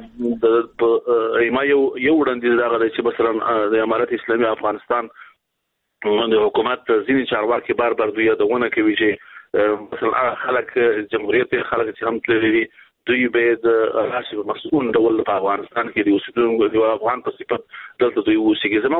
ما یو وړاندیز راغلی چې مثلا د امارت اسلامي افغانستان د حکومت ځینې چارواکي بار بار دوی یادونه کوي چې مثلا خلک جمهوریت خلک چې هم تللي دي دوی باید راشي په مسؤل ډول په افغانستان کې د اوسېدونکو د افغان په صفت دلته دوی اوسېږي. زما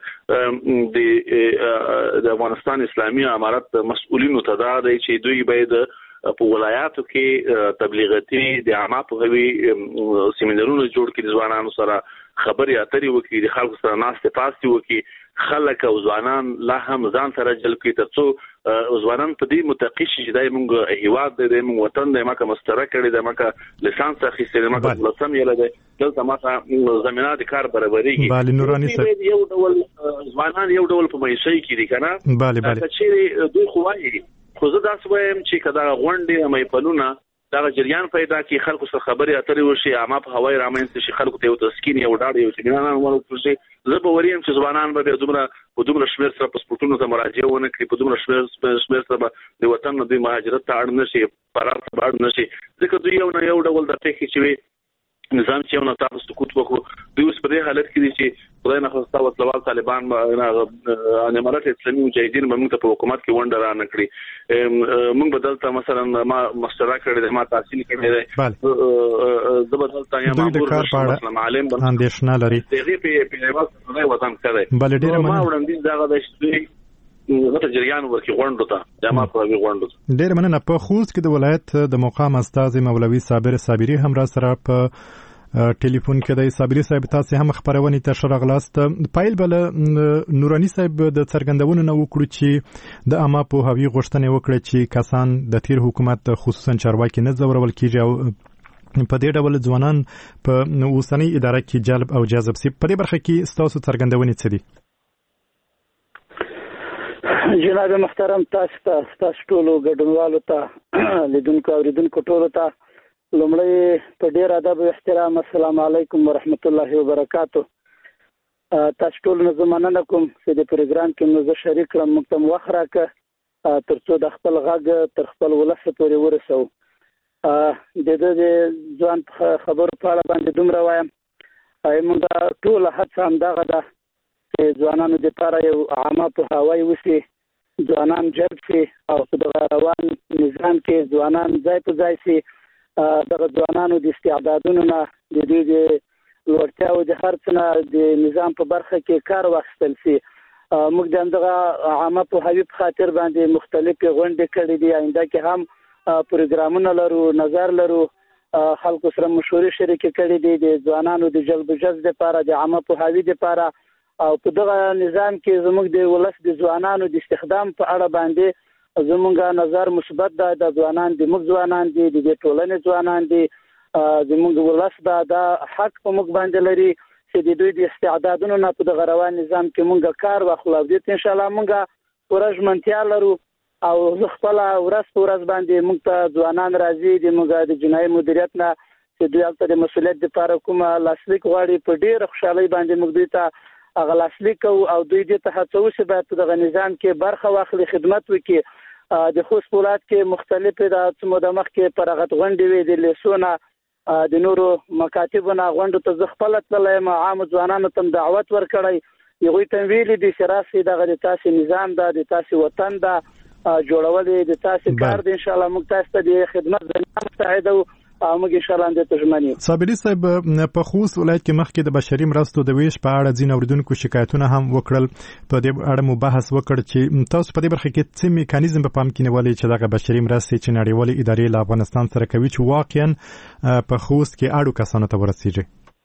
وړاندیز د افغانستان اسلامي امارت مسؤلینو ته دا دی چې دوی باید په ولایاتو کې تبلیغاتي د عامه پوهاوي سیمینارونه جوړ کړي، د ځوانانو سره خبرې اترې وکړي، د خلکو سره ناستې پاستې وکړي، خلک او ځوانان لا هم ځان سره جلب کړي ترڅو ځوانان په دې متقي شي چې دا موږ هیواد دی، موږ وطن دی، ماکه مستره کړی دی، ماکه لیسانس اخیستی دی، ماکه لسم یې دی، دلته ماته زمینه د کار برابرېږي. بله نوراني صاحب، یو ډول ځوانان یو ډول په معیشۍ کې دي که نه؟ بله چې دوی خو وایي، خو زه داسې وایم چې که دغه غونډې محفلونه دغه جریان پیدا کړي، خلکو سره خبرې اترې وشي، عامه په هوای رامنځته شي، خلکو ته یو تسکین یو ډاډ یو اطمینان ورکړل شي، زه به وریم چې ځوانان به په دومره شمېر سره پاسپورټونو ته مراجعه ونه کړي، په دومره شمېر سره به د وطن نه دوی مهاجرت ته اړ نه شي، فرار ته به اړ نه شي، ځکه دوی یو نه یو ډول د پېښې چې وي نظام چې یو ناڅاپه سقوط وکړو، دوی اوس په دې حالت کې دي چې خدای نخواسته وسلوال طالبان د امارت اسلامي مجاهدین به موږ ته په حکومت کې ونډه را نه کړي. موږ به دلته مثلا ما مستره کړی دی، ما تحصیل کړی دی، زه به دلته یم مثلا معلم به اندېښنه لري د هغې په عوض خدای وطن ښه دی. ما وړاندیز دغه دی چې دوی غټه جریان ورکړي غونډو ته، د عامه پوهاوي غونډو ته. ډېره مننه. په خوست کې د ولایت د مقام استازی مولوي صابر صابري هم را سره په ټلیفون کې دی. صابري صاحب، تاسې هم خپرونې ته ښه راغلاست. پیل به له نوراني صاحب د څرګندونو نه وکړو چې د عامه پوهاوي غوښتنې وکړه چې کسان د تیر حکومت خصوصا چارواکي نه ځورول کېږي او په دې ډول ځوانان په اوسنۍ اداره کې جلب او جذب سي. په دې برخه کې ستاسو څرګندونې څه دي؟ جناب محترم، تاسو ټولو ګډونوالو ته، لیدونکو اوریدونکو ټولو ته لومړی په ډېر ادب او احترام السلام علیکم ورحمت الله وبرکاتو. تاسو ټول نه زه مننه کوم چې د پروګرام کې مو زه شریک کړم، موږ ته وخت راکړه تر څو د خپل غږ تر خپل ولس پورې ورسوو. د ځوان خبرو په اړه باندې دومره وایم موږ ټول هڅه همدغه ده چې ځوانانو لپاره یو عامه پوهاوی وشي، ځوانان جلب شي او په دغه روان نظام کې ځوانان ځای په ځای شي، دغه ځوانانو د استعدادونو نه د دوی د لوړتیاو د هر څه نه د نظام په برخه کې کار واخیستل شي. موږ د همدغه عامه پوهاوي په خاطر باندې مختلفې غونډې کړې دي، آینده کې هم پروګرامونه لرو، نظر لرو، خلکو سره مشورې شریکې کړې دي د ځوانانو د جلب و جذب لپاره، د عامه پوهاوي لپاره. او په دغه نظام کې زموږ د ولس د ځوانانو د استخدام په اړه باندې زموږ نظر مثبت ده. د ځوانان د موږ ځوانان دي، د ټولنې ځوانان دي، زموږ ولس دا حق په موږ باندې لري چې د دوی د استعدادونو نه په دغه روان نظام کې موږ کار واخلو. د ان شاء الله موږ پوره ژمنتیا لرو او زه خپل ورځ په ورځ باندې موږ ته ځوانان راځي د موږ د جنایي مدیریت نه چې دوی هلته د مسؤلیت لپاره کوم لاسلیک غواړي، په ډېره خوشحالۍ باندې موږ دوی ته هغه لاسلیک کوو او دوی دې ته هڅوي چې باید په دغه نظام کې برخه واخلي، خدمت وکړي. د خوست ولایت کې مختلفې د څه موده مخکې پر هغه غونډې وې، د لیسونه د نورو مکاتبو نه غونډو ته زه خپله تللی یم، عامو ځوانانو ته دعوت ورکړی، هغوی ته ویلي دي چې راسئ دغه د تاسې نظام ده، د تاسې وطن ده، جوړول د تاسې کار دی. انشاءالله موږ تاسو ته د خدمت زمینه مساعده او موږ ان شاء الله اندې تجمنی. صابري صاحب په خوست ولایت کې مخکې د بشري مرستو د ویش په اړه ځین اوریدونکو شکایتونه هم وکړل. په دې اړه مو بحث وکړ چې تاسو په دې برخه کې څه میکانیزم په پام کې نیولې چې دغه بشري مرستې چې نړیوالې ادارې له افغانستان سره کوي چې واقعا په خوست کې اړو کسانو ته ورسیږي.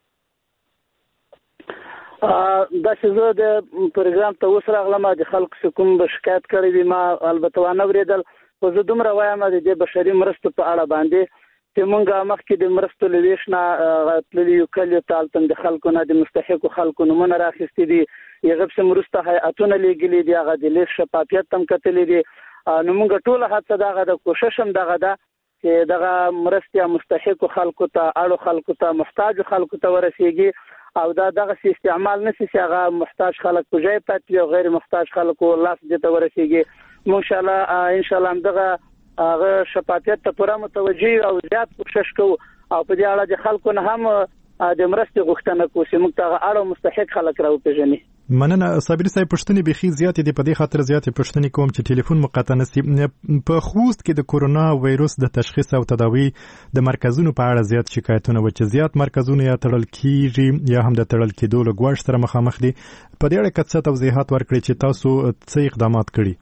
دا چې زه د پروګرام ته اوس راغلم د خلکو څخه کوم شکایت کړی وي، ما البته ونه اورېدل، خو زه دومره وایم د دې بشري مرستو په اړه باندې چې مونږ مخکې د مرستو له ویش نه تللي یو کلیو ته هلته د خلکو نه د مستحقو خلکو نومونه راخیستي دي، هغه پسې وروسته هیئتونه لیږلي دي، هغه د لیست شفافیت ته هم کتلي دي. نو مونږ ټوله هڅه دغه د کوشش هم دغه ده چې دغه مرستې مستحقو خلکو ته، اړو خلکو ته، محتاجو خلکو ته ورسیږي او دا دغه استعمال نشي چې هغه محتاج خلک په ځای پاتې او غیر محتاج خلکو لاس دې ته ورسیږي. ان شاء الله دغه هغه شفافیت ته پوره متوجه او زیات کوشش کوو او په دې اړه د خلکو نه هم د مرستې غوښتنه کوو چې موږ ته اړو مستحق خلک راوپېژني. مننه صابري صاحب. پوښتنې بيخي زیاتې دي، په دې خاطر زیاتې پوښتنې کوم چې ټلیفون مقطع نشي. په خوست کې د کورونا وایروس د تشخیص او تداوی د مرکزونو په اړه زیات شکایتونه و چې زیات مرکزونه یا تړل کیږي یا هم د تړل کېدو له ګواښ سره مخامخ دي. په دې اړه څه توضیحات ورکړي چې تاسو څه اقدامات کړي؟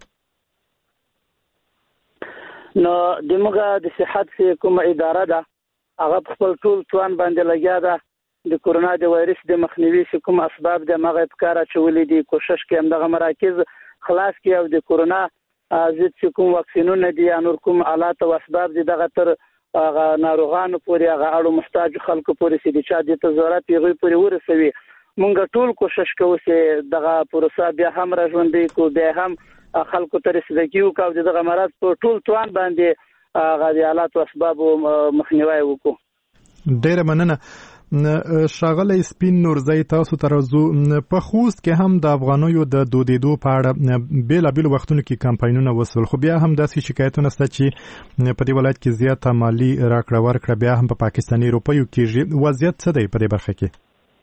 نو د موږ د صحت کومه اداره ده هغه په خپل ټول توان باندې لګیا ده د کورونا د وایرس د مخنیوي کوم اسباب د مغه په کار اچولې دي، کوشش کوي همدغه مراکز خلاص کړي او د کورونا ضد کوم واکسینونه دي یا نور کوم آلات او اسباب دي دغه تر هغه ناروغانو پورې هغه اړو محتاج خلکو پورې چې د چا د ضرورت یې پورې ورسوي. موږ ټول کوشش کوو چې دغه پروسه بیا هم راژوندۍ کو، بیا هم خلکو ته رسیدګي وکړو چې دغه مرض په ټول توان باندې هغه د آلات او اسباب مخنیوي وکړو. ډېره مننه. ښاغلی سپین نورزی، تاسو ته راځو. په خوست کې هم د افغانیو د دودېدو په اړه بېلابېلو وختونو کې کمپاینونه وسول، خو بیا هم داسې شکایتونه شته چې په دې ولایت کې زیاته مالي راکړه ورکړه بیا هم په پاکستاني روپیو کېږي. وضعیت څه دی په دې برخه کې؟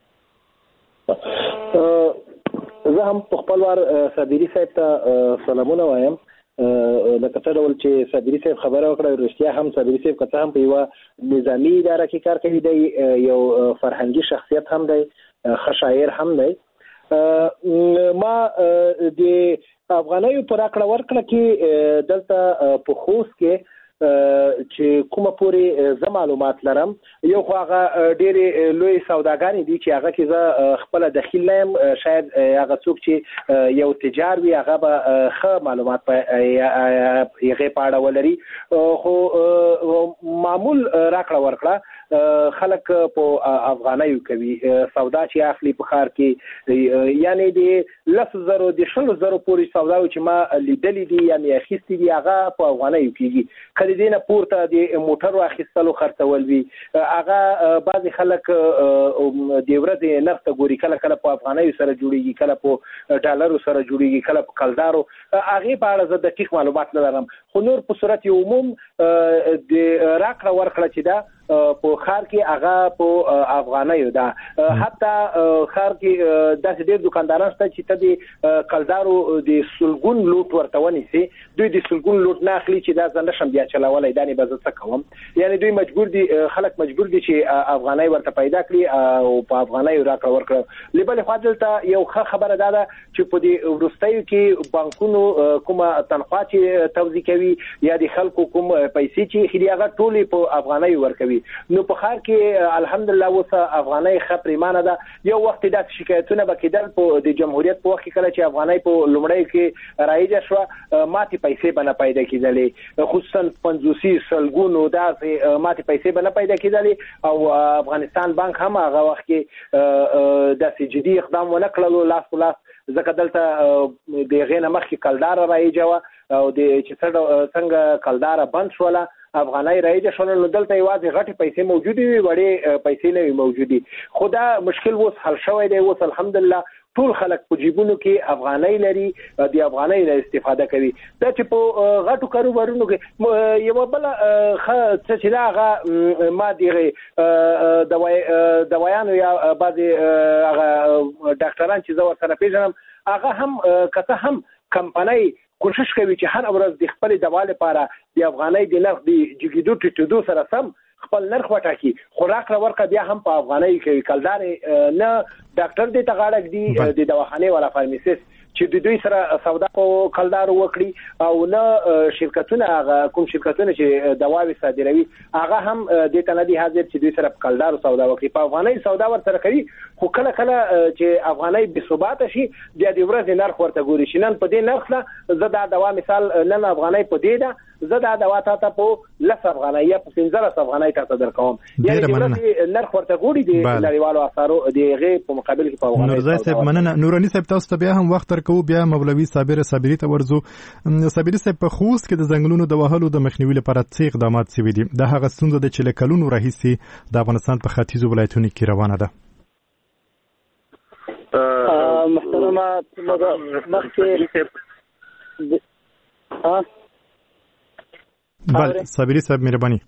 زه هم په خپل وار صابري صاحب ته سلامونه وایم. لکه څه ډول چې صابري صاحب خبره وکړه، رښتیا هم صابري صاحب که څه هم په یوه نظامي اداره کې کار کوي، دی یو فرهنګي شخصیت هم دی، ښه شاعر هم دی. ما د افغانیو په راکړه ورکړه کې دلته په خوست کې چې کومه پورې زه معلومات لرم، یو خو هغه ډېرې لوی سوداګانې دي چې هغه کې زه خپله دخیل نه یم، شاید هغه څوک چې یو تجار وي هغه به ښه معلومات په هغې په اړه ولري، خو معمول راکړه ورکړه خلک په افغانیو کوي سودا چې اخلي په خار کې یعنی د 10,000 د 10,000 پورې سودا چې ما لیدلې دي یعنی اخیستې دي هغه په افغانیو کېږي کله دې نه پورته د موټر اخیستلو خرڅول وي هغه بعضي خلک د ورځې نرخ ته ګوري کله کله په افغانیو سره جوړیږي کله په ډالرو سره جوړیږي کله په کلدارو هغه په اړه زه دقیق معلومات نه لرم خو نور په صورت عموم د راکړه ورکړه چې دا په خار کې هغه په افغانیو دا حتی خار کې داسې ډېر دکانداران شته چې ته د کلدارو د سلګون لوټ ورته ونیسي دوی د سلګون لوټ نه اخلي چې دا زه نشم بیا چلولی دا نه به زه څه کوم یعنی دوی مجبور دي خلک مجبور دي چې افغانۍ ورته پیدا کړي او په افغانیو راکړه ورکړه له بلې خوا دلته یو ښه خبره دا ده چې په دې وروستیو کې بانکونو کومه تنخوا چې توزیع کوي یا د خلکو کوم پیسې چې خري هغه ټولې په افغانیو ورکوي نو په خار کې الحمدلله اوس افغانۍ ښه پریمانه ده یو وخت دا شکایتونه به کېدل په د جمهوریت په وخت کې کله چې افغانۍ په لومړی کې رایجه شوه ماتې پیسې به نه پیدا کېدلې خصوصا 50 سلګونو داسې ماتې پیسې به نه پیدا کېدلې او افغانستان بانک هم هغه وخت کې داسې جدي اقدام ونه کړلو لاس په لاس ځکه دلته د هغې نه مخکې کلداره رایجه وه او د چې څنګه کلداره بند شوله افغانۍ رایجه شول نو دلته یوازې غټې پیسې موجودې وي وړې پیسې نه وي موجودې خو دا مشکل اوس حل شوی دی اوس الحمدلله ټول خلک په جیبونو کې افغانۍ لري د افغانۍ نه استفاده کوي دا چې په غټو کاروبارونو کې یو بل څه چې دا هغه ما دغه دوايانو یا بعضې هغه ډاکټران چې زه ورسره پیژنم هغه هم که هم کمپنۍ کوشش کوي چې هر ورځ د خپل دوا لپاره د افغانۍ د نرخ د جګیدو ټیټېدو سره سم خپل نرخ وټاکي خو راکړه ورکړه بیا هم په افغانۍ کوي کلدارې نه ډاکټر دې ته غاړه ږدي د دواخانې والا فارماسیست چې د دوی سره سودا په کلدارو وکړي او نه شرکتونه هغه کوم شرکتونه چې دواوې صادروي هغه هم دې ته نه دي حاضر چې دوی سره په کلدارو سودا وکړي په افغانۍ سودا ورسره کوي خو کله کله چې افغانۍ بې ثباته شي بیا د ورځې نرخ ورته ګوري چې نن په دې نرخ نه زه دا دوا مثال نن افغانۍ په دې ده زه دا دوا ته په 10 افغانۍ یا په 15 افغانۍ ته درکوم یعنی د ورځې نرخ ورته ګوري د نړیوالو اسعارو د هغې په مقابل کې په افغانۍ نورزای صاحب مننه نوراني صاحب تاسو ته بیا هم وخت درکو بیا مولوي صابری ته ورځو صابری صاحب په خوست کې د ځنګلونو د وهلو د مخنیوي لپاره څه اقدامات شوي دي دا هغه ستونزه ده چې له کلونو راهیسې د افغانستان په ختیځو ولایتونو کې روانه ده محترمه بله صابری صاحب مهرباني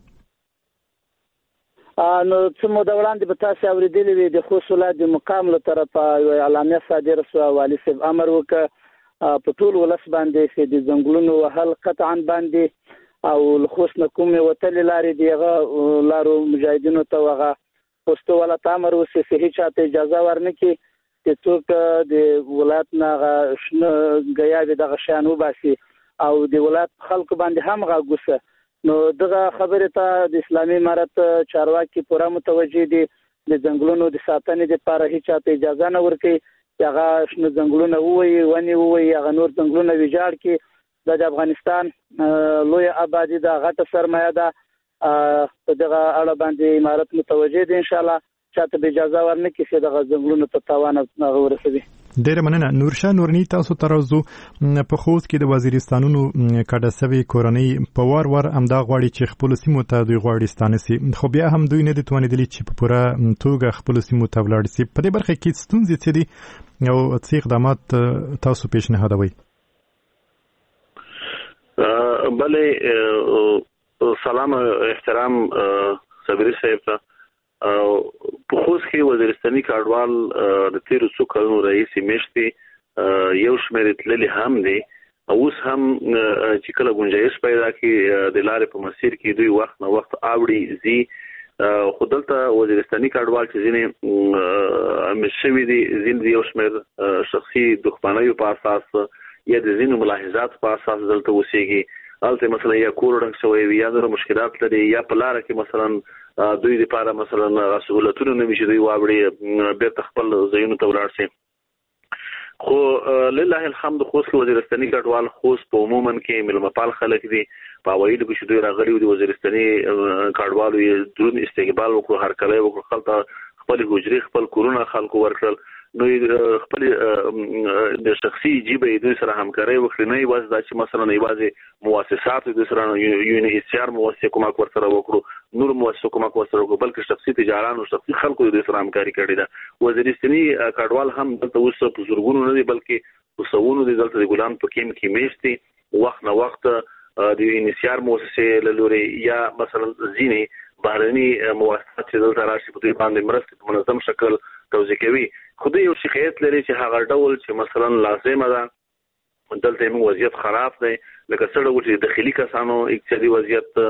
نو څه موده وړاندې به تاسو اورېدلې وي د خوست ولایت د مقام له طرفه یو اعلامیه صادره شوه والي صاحب امر وکړ په ټول ولس باندې چې د ځنګلونو وهل قطعا باندې او له خوست نه کومې وتلې لارې د هغه لارو مجاهدینو ته هغه خوست ولایت امر وشي چې هیچ چاته اجازه ورنه کړي چې څوک د ولایت نه هغه شنه ګیاوې دغه شیان وباسي او د ولایت خلکو باندې هم هغه غوسه نو دغه خبره ته د اسلامي امارت چارواکي پوره متوجه دي د ځنګلونو د ساتنې لپاره هیڅ چاته اجازه نه ورکوي هغه شنه ځنګلونه ووي ونې ووي هغه نور ځنګلونه ویجاړ کړي د افغانستان لوی آبادي ده غټه سرمایه ده په دغه اړه باندې امارت متوجه دي ان شاء الله چاته به اجازه ورنه کړي چې دغه ځنګلونو ته تاوان نه ورسوي ډیره مننه نورشاه نورنی تاسو ترازو په خوست کې د وزیرستانونو کډه سوي کورنۍ په وار امدا غواړي چې خپل سیمو ته دوی غواړي ستانسي خو بیا هم دوی نه دي توانیدلی چې په پوره توګه خپل سیمو ته ولاړ شي په دې برخه کې ستونزې څه دي او څه اقدامات تاسو پیشنهادوي بله سلام احترام صابری صاحب په خوست کې وزیرستاني کډوال د تیرو څو کلونو راهیسې میاشتې یو شمېر تللي هم دي اوس هم چې کله ګنجایش پیدا کړي د لارې په مسیر کې دوی وخت نه وخت اوړي زی خو دلته وزیرستاني کډوال چې ځینې شوي دي ځینې یو شمېر شخصي دښمنیو په اساس یا د ځینو ملاحظات په اساس دلته اوسېږي هلته مثلا یا کور ډنګ شوی وي یا نور مشکلات لري یا په لاره کې مثلا دوی لپاره مثلا سهولتونه نه وي چې دوی واوړي بیرته خپل ځایونو ته ولاړ شي خو لله الحمد خوست کې وزیرستاني کډوال خوست په عموما کې ملمپال خلک دي په وایي د بشو دوی راغلي د وزیرستاني کډوالو یې درون استقبال وکړو، هر کله وکړو، خلک خپل حجري خپل کورونه خلکو ورکړل، نو خپل د شخصي جيبه دوی سره همکاري وکړي، نه یوازې دا چې مثلا یوازې مؤسسات د سره UNHCR مؤسسه کومک ورسره وکړو، نور مؤسسه کومک ورسره وکړو، بلکې شخصي تجاران او شخصي خلکو د سره همکاري کړې ده. وزیرستاني کډوال هم دلته اوس په زورګونو نه دي بلکې په سوونو دي دلته د ګلان په کې میشتي، وخت نه وخت د UNHCR مؤسسه لوري یا مثلا ځینی بهرني مؤسسات چې دلته راشي په دې باندې مرسته په منظم شکل توزیع کوي. خو دوی یو شکایت لري چې هغه ډول چې مثلا لازمه ده دلته موږ وضعیت خراب دی، لکه څنګه چې داخلي کسانو اقتصادي وضعیت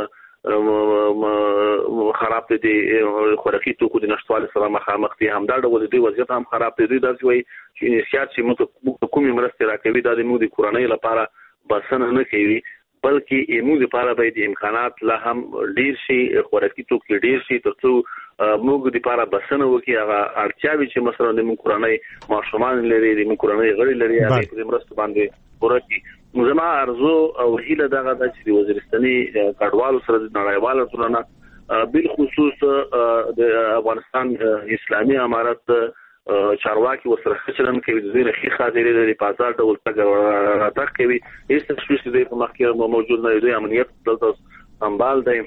خراب دي، خوراکي توکو د نشټوالي سره مخامخ دي، همدا ډول د وضعیت هم خراب دي. دوی داسې وایي چې انشاءات چې موږ کومې مرستې راکوي دا د موږ د کورنۍ لپاره بسنه نه کوي، بلکې موږ لپاره باید امکانات لا هم ډیر شي، خوراکي توکي ډیر شي ترڅو موږ لپاره بسنه وکړي. هغه اړتیاوې چې مثلا د موږ کورنۍ ماشومان لري، د موږ کورنۍ غړي لري، هغه په مرسته باندې پوره کړي. زما ارزو او هیله دغه ده چې د وزیرستاني کډوالو سره د نړیوالو ټولنه بل خصوص د افغانستان اسلامي امارت چارواکي ورسره چلن کوي، د دوی ښه خاطرې لري، په آزاد ډول تګ راتګ کوي، هیڅ تشویش دی په مخ کې موجود نه دی، امنیت دلته سمبال دی،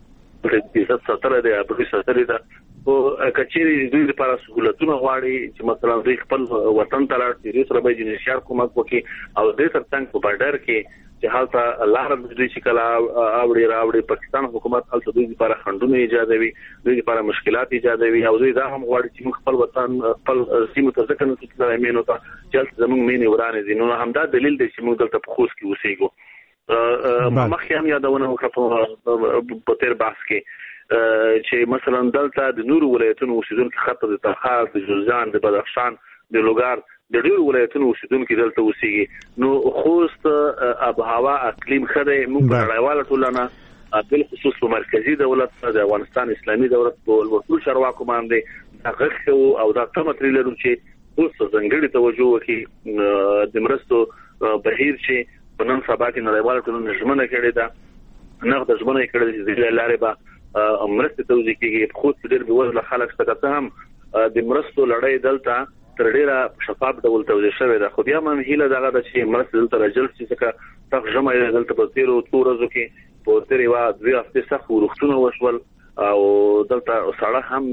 د عزت ساتره دی، ابرو ساتره ده. او کچېری دوی لپاره سہولتونه غواړي چې مثلا دوی خپل وطن ته لاړ شي، سره به جنسیار کومک وکړي او د ترڅنګ په بارډر کې چې حالت لاره دوی چې کله راوړي پاکستان حکومت هلته دوی لپاره خنډونه ایجادوي، دوی لپاره مشکلات ایجادوي او دوی دا هم غواړي چې موږ خپل وطن خپل سیمه ته ځکه نه چې مینو ته چې زموږ مینې ورانه دي. نو همدا دلیل دی چې موږ دلته په خوست کې اوسېږو. مخکې هم یادونه وکړه په تیر بحث کې چې مثلا دلته د نورو ولایتونو اوسیدونکو خط د تخار، د جوزجان، د بدخشان، د لوګر، د ډیرو ولایتونو اوسیدونکو دلته اوسېږي. نو خوست آب هوا اقلیم خدای موږ په نړیواله ټولنه بل خصوص په مرکزی دولت د افغانستان اسلامي دولت په ټول چارواکو باندې دغه خو او دا تمتري لرو چې اوس ځنګړي توجه وکړي د مرستو بهیر چې په نن سبا کې نړیواله ټولنه ژمنه کړې ده، نغد ژمنه کړې ده چې لارې به مرسته توزیع کیږي. خو ډېر بوزله خلک څنګه هم د مرستو لړۍ دلته تر ډیره شفاف ډول توزیع شوې ده. خو بیا هم هیله دغه ده چې مرسته دلته راجل شي، ځکه تاسو جمع دلته په تیرو ورځو کې په تیرې دوه هفتې سخت ورښتونه وشول او دلته سړی هم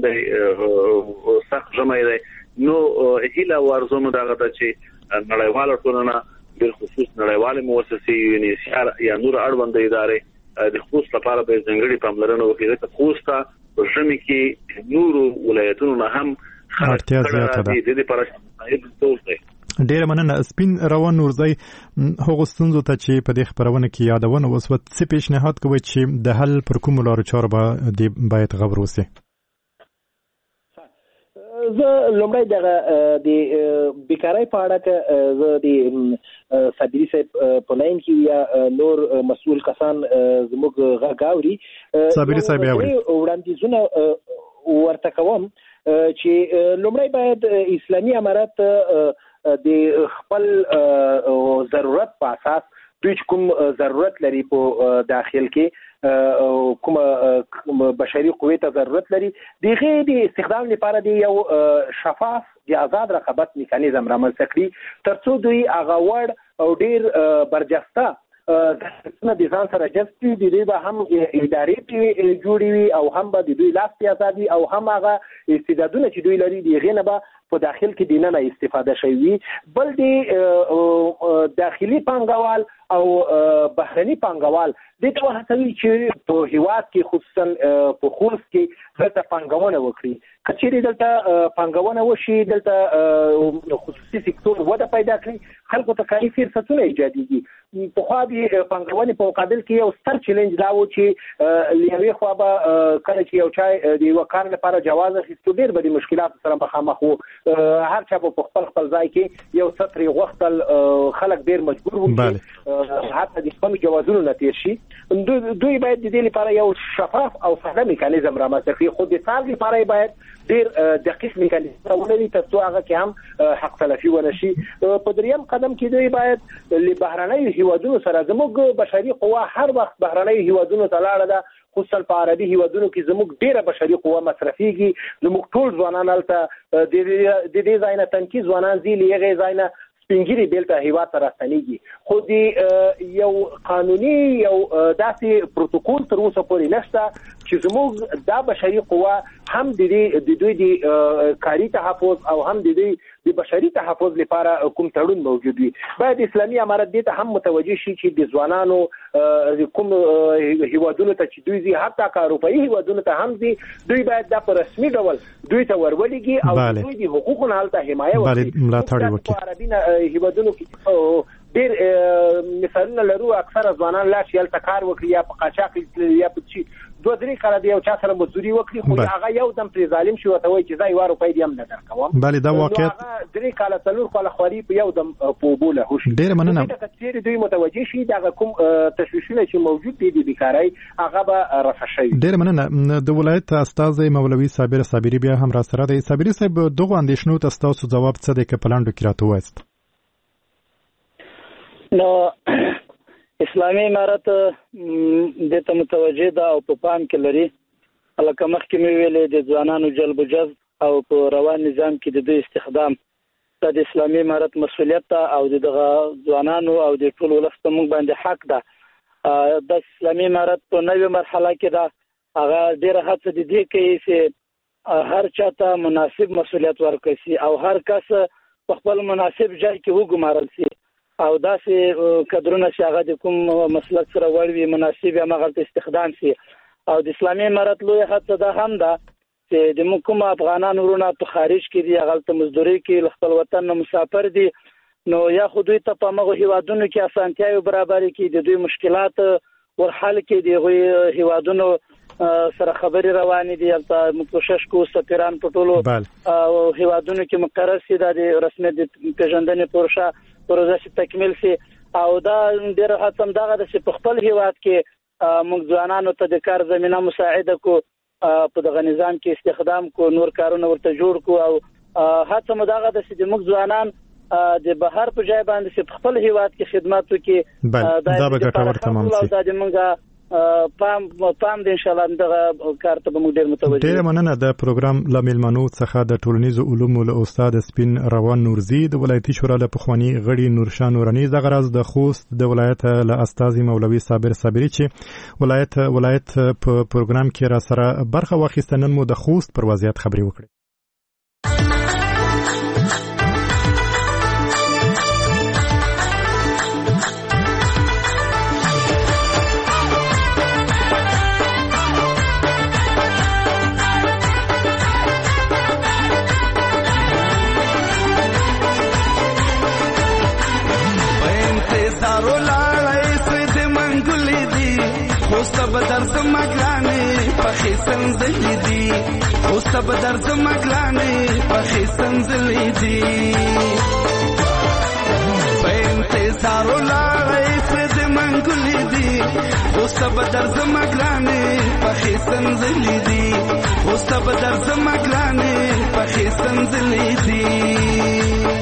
دی سخت جمع دی. نو هیله ورزوم دغه ده چې نړیواله ټولنه بالخصوص نړیواله مؤسسې UNHCR یا نور اړوند ادارې د خوست لپاره به ځنګړي پاملرنه وکړي. ته خوست په ژمي کې نورو ولایتونو نه هم اړتیا زیاته ده. د دې لپاره ډېر مننه. سپین روان نورزی هغه ستونزو ته چې په دې خبرونه کې یادونه وسوه څه پیشنهاد کوي چې د حل پر کوم لارو چارو باید غور وسی؟ زه لومړی دغه د بیکارۍ په اړه که زه د صابري صاحب په لاین کې یا نور مسؤل کسان زموږ غږ اوري، صابري صاحب اوري، وړاندیزونه ورته کوم چې لومړی باید اسلامي امارت د خپل ضرورت په اساس دوی کوم ضرورت لري په داخل کې کوم بشري قوې ته ضرورت لري، دغه د استخدام لپاره د یو شفاف د آزاد رقابت میکانیزم رامنځته کړي ترڅو دوی هغه وړ او ډیر برجسته د ځان سره جذب کړي. د دوی به هم ادارې جوړې وي او هم به د دوی لاس آزادي او هم هغه استعدادونه چې دوی لري د هغې نه به په داخل کې دینه استفاده شوي. بل د داخلي پانګوال او بهرني پانګوال د ته هڅوي چې په هیواد کې خصوصا په خوست کې دلته پانګونه وکړي. کچېرې دلته پانګونه وشي، دلته خصوصي سکتور وده پیدا کړي، خلکو ته کاري فرصتونه ایجادېږي. پخوا د پانګونې په مقابل کې یو ستر چیلنج دا و چې له یوې خوا به کله چې یو چا د یوه کار لپاره جواز اخیستو ډېر به د مشکلاتو سره مخامخ و. هر چا په خپل ځای کې یو څه ترې غوښتل، خلک ډېر مجبور وو چې حتی د خپلو جوازونو نه تېر شي. دوی باید د دې لپاره یو شفاف او ساده میکانیزم رامنځته کړي، خو د څار لپاره باید ډېر دقیق میکانیزم ولري ترڅو هغه کې هم حق تلفي ونه شي. په دریم قدم کې دوی باید له بهرنیو هیوادونو سره زموږ بشري قوا هر وخت بهرنۍ هیوادونو ته لاړه ده، خصوصا په عربي هیوادونو کې زموږ ډیره بشري قوا مصرفيږي. زموږ ټول ځوانان هلته د دې ځای نه تنکي ځوانان ځي، له هغې ځای نه سپینګیري بیلته هیواد ته راستنېږي. خو د یو قانوني یو داسې پروتوکول تر اوسه پورې نشته چې زموږ دا بشري قوا هم د دوی د کاري تحفظ او هم د دوی د بشري تحفظ لپاره کوم تړون موجود وي. باید اسلامي امارت دې ته هم متوجه شي چې د ځوانانو کوم هیوادونو ته چې دوی ځي، حتی که اروپایي هیوادونو ته هم ځي، دوی باید دا په رسمي ډول دوی ته ورولېږي او دوی د حقوقو نه هلته حمایه وکړي. هیوادونو کې ډېر مثالونه لرو، اکثره ځوانان لاړ شي هلته کار وکړي، یا په قاچاق یا په څه 2-3 کاله د یو چا سره مزدوري وکړي، خو هغه یو دم پرې ظالم شي ورته وایي چې زه 1 روپۍ دې هم نه درکوم. بلې دا واقعیت 3 کاله 4 کاله خواري په یو دم په اوبو لاهو شي. ډېره مننه. که دوی متوجه شي دغه کوم تشویشونه چې موجود دي د بیکارۍ هغه به رفع شي. ډېره مننه. د ولایت استازی مولوي صابر صابري بیا هم را سره دی. صابري صاحب، دغه اندېښنو ته ستاسو ځواب څه دی که په لنډو کې راته ووایاست؟ نو اسلامي امارت د ته متوجه ده او په پام کې لري، لکه مخکې مې ویلې د ځوانانو جلب و جذب او په روان نظام کې د دوی استخدام دا د اسلامي امارت مسؤلیت ده او دغه ځوانانو او د ټول ولس ته موږ باندې حق ده. د اسلامي امارت په نوې مرحله کې ده، هغه ډېره هڅه د دې کوي چې هر چا ته مناسب مسؤلیت ورکړي شي او هر کس په خپل مناسب ځای کې وګمارل شي او داسې کدرونه چې هغه د کوم مسلک سره وړ وي مناسب هغه استخدام شي. او د اسلامي امارت لوی هڅه ده هم ده چې د کوم افغانان ورونه په خارج کې دي، هغه ته مزدوري کې خپل وطن نه مسافر دي، نو یا خو دوی ته په هغه هیوادونو کې اسانتیاوې برابرې کړي، د دوی مشکلات ورحل کړي، د هیوادونو سره خبرې روانې دي. هلته موږ کوشش کوو سفیران په ټولو هیوادونو کې مقرر شي، دا د رسمیت د پیژندنې پروژه چې تکمیل شي. او دا ډېره هڅه هم دغه ده چې په خپل هیواد کې موږ ځوانانو ته د کار زمینه مساعده کو، په دغه نظام کې استخدام کو، نور کارونه ورته جوړ کو. او هڅه مو دغه ده چې موږ ځوانان د بهر په ځای باندې چې په خپل هیواد کې خدمت وکړي. دا به ګټور تمام شي. دا د موږ پام د ان شاء الله دغه کار ته به موږ ډېر متوجه. ډېره مننه. د پروګرام له میلمنو څخه د ټولنیزو علومو له استاد سپین روان نورزي، د ولایتي شورا له پخواني غړي نورشاه نوراني، دغه راز د خوست د ولایت له استازي مولوي صابر صابري چې ولایت په پروګرام کې را سره برخه واخیسته. نن مو د خوست پر وضعیت خبرې وکړې. بدر زمګلانې پخې سنځلې دي، اوس بدر زمګلانې پخې سنځلې دي، په انتظار ولاړې سد منګلې دي، اوس بدر زمګلانې پخې سنځلې دي، اوس بدر زمګلانې پخې سنځلې دي.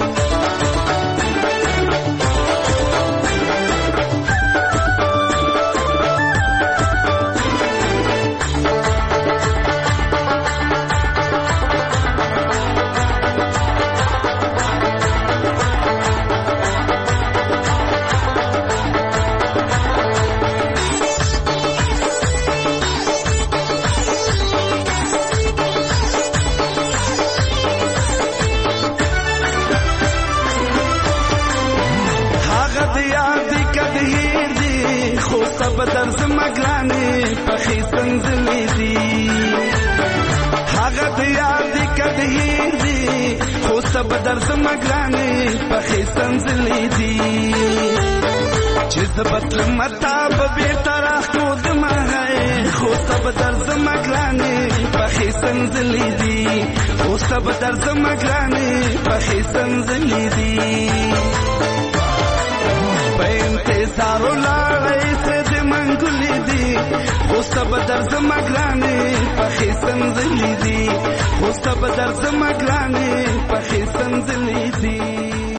بدر زمګلانې پخې سنځلې دي، هغه د یاد کدهیر دي، خو بدر زمګلانې پخې سنځلې دي، چې زبطل متاب به طرح کو دمه، خو بدر زمګلانې پخې سنځلې دي، خو بدر زمګلانې پخې سنځلې دي، په انتظار ولاړې سد منګلې دي، اوس بدر زمګلانې پخې سنځلې دي، اوس بدر زمګلانې پخې سنځلې دي.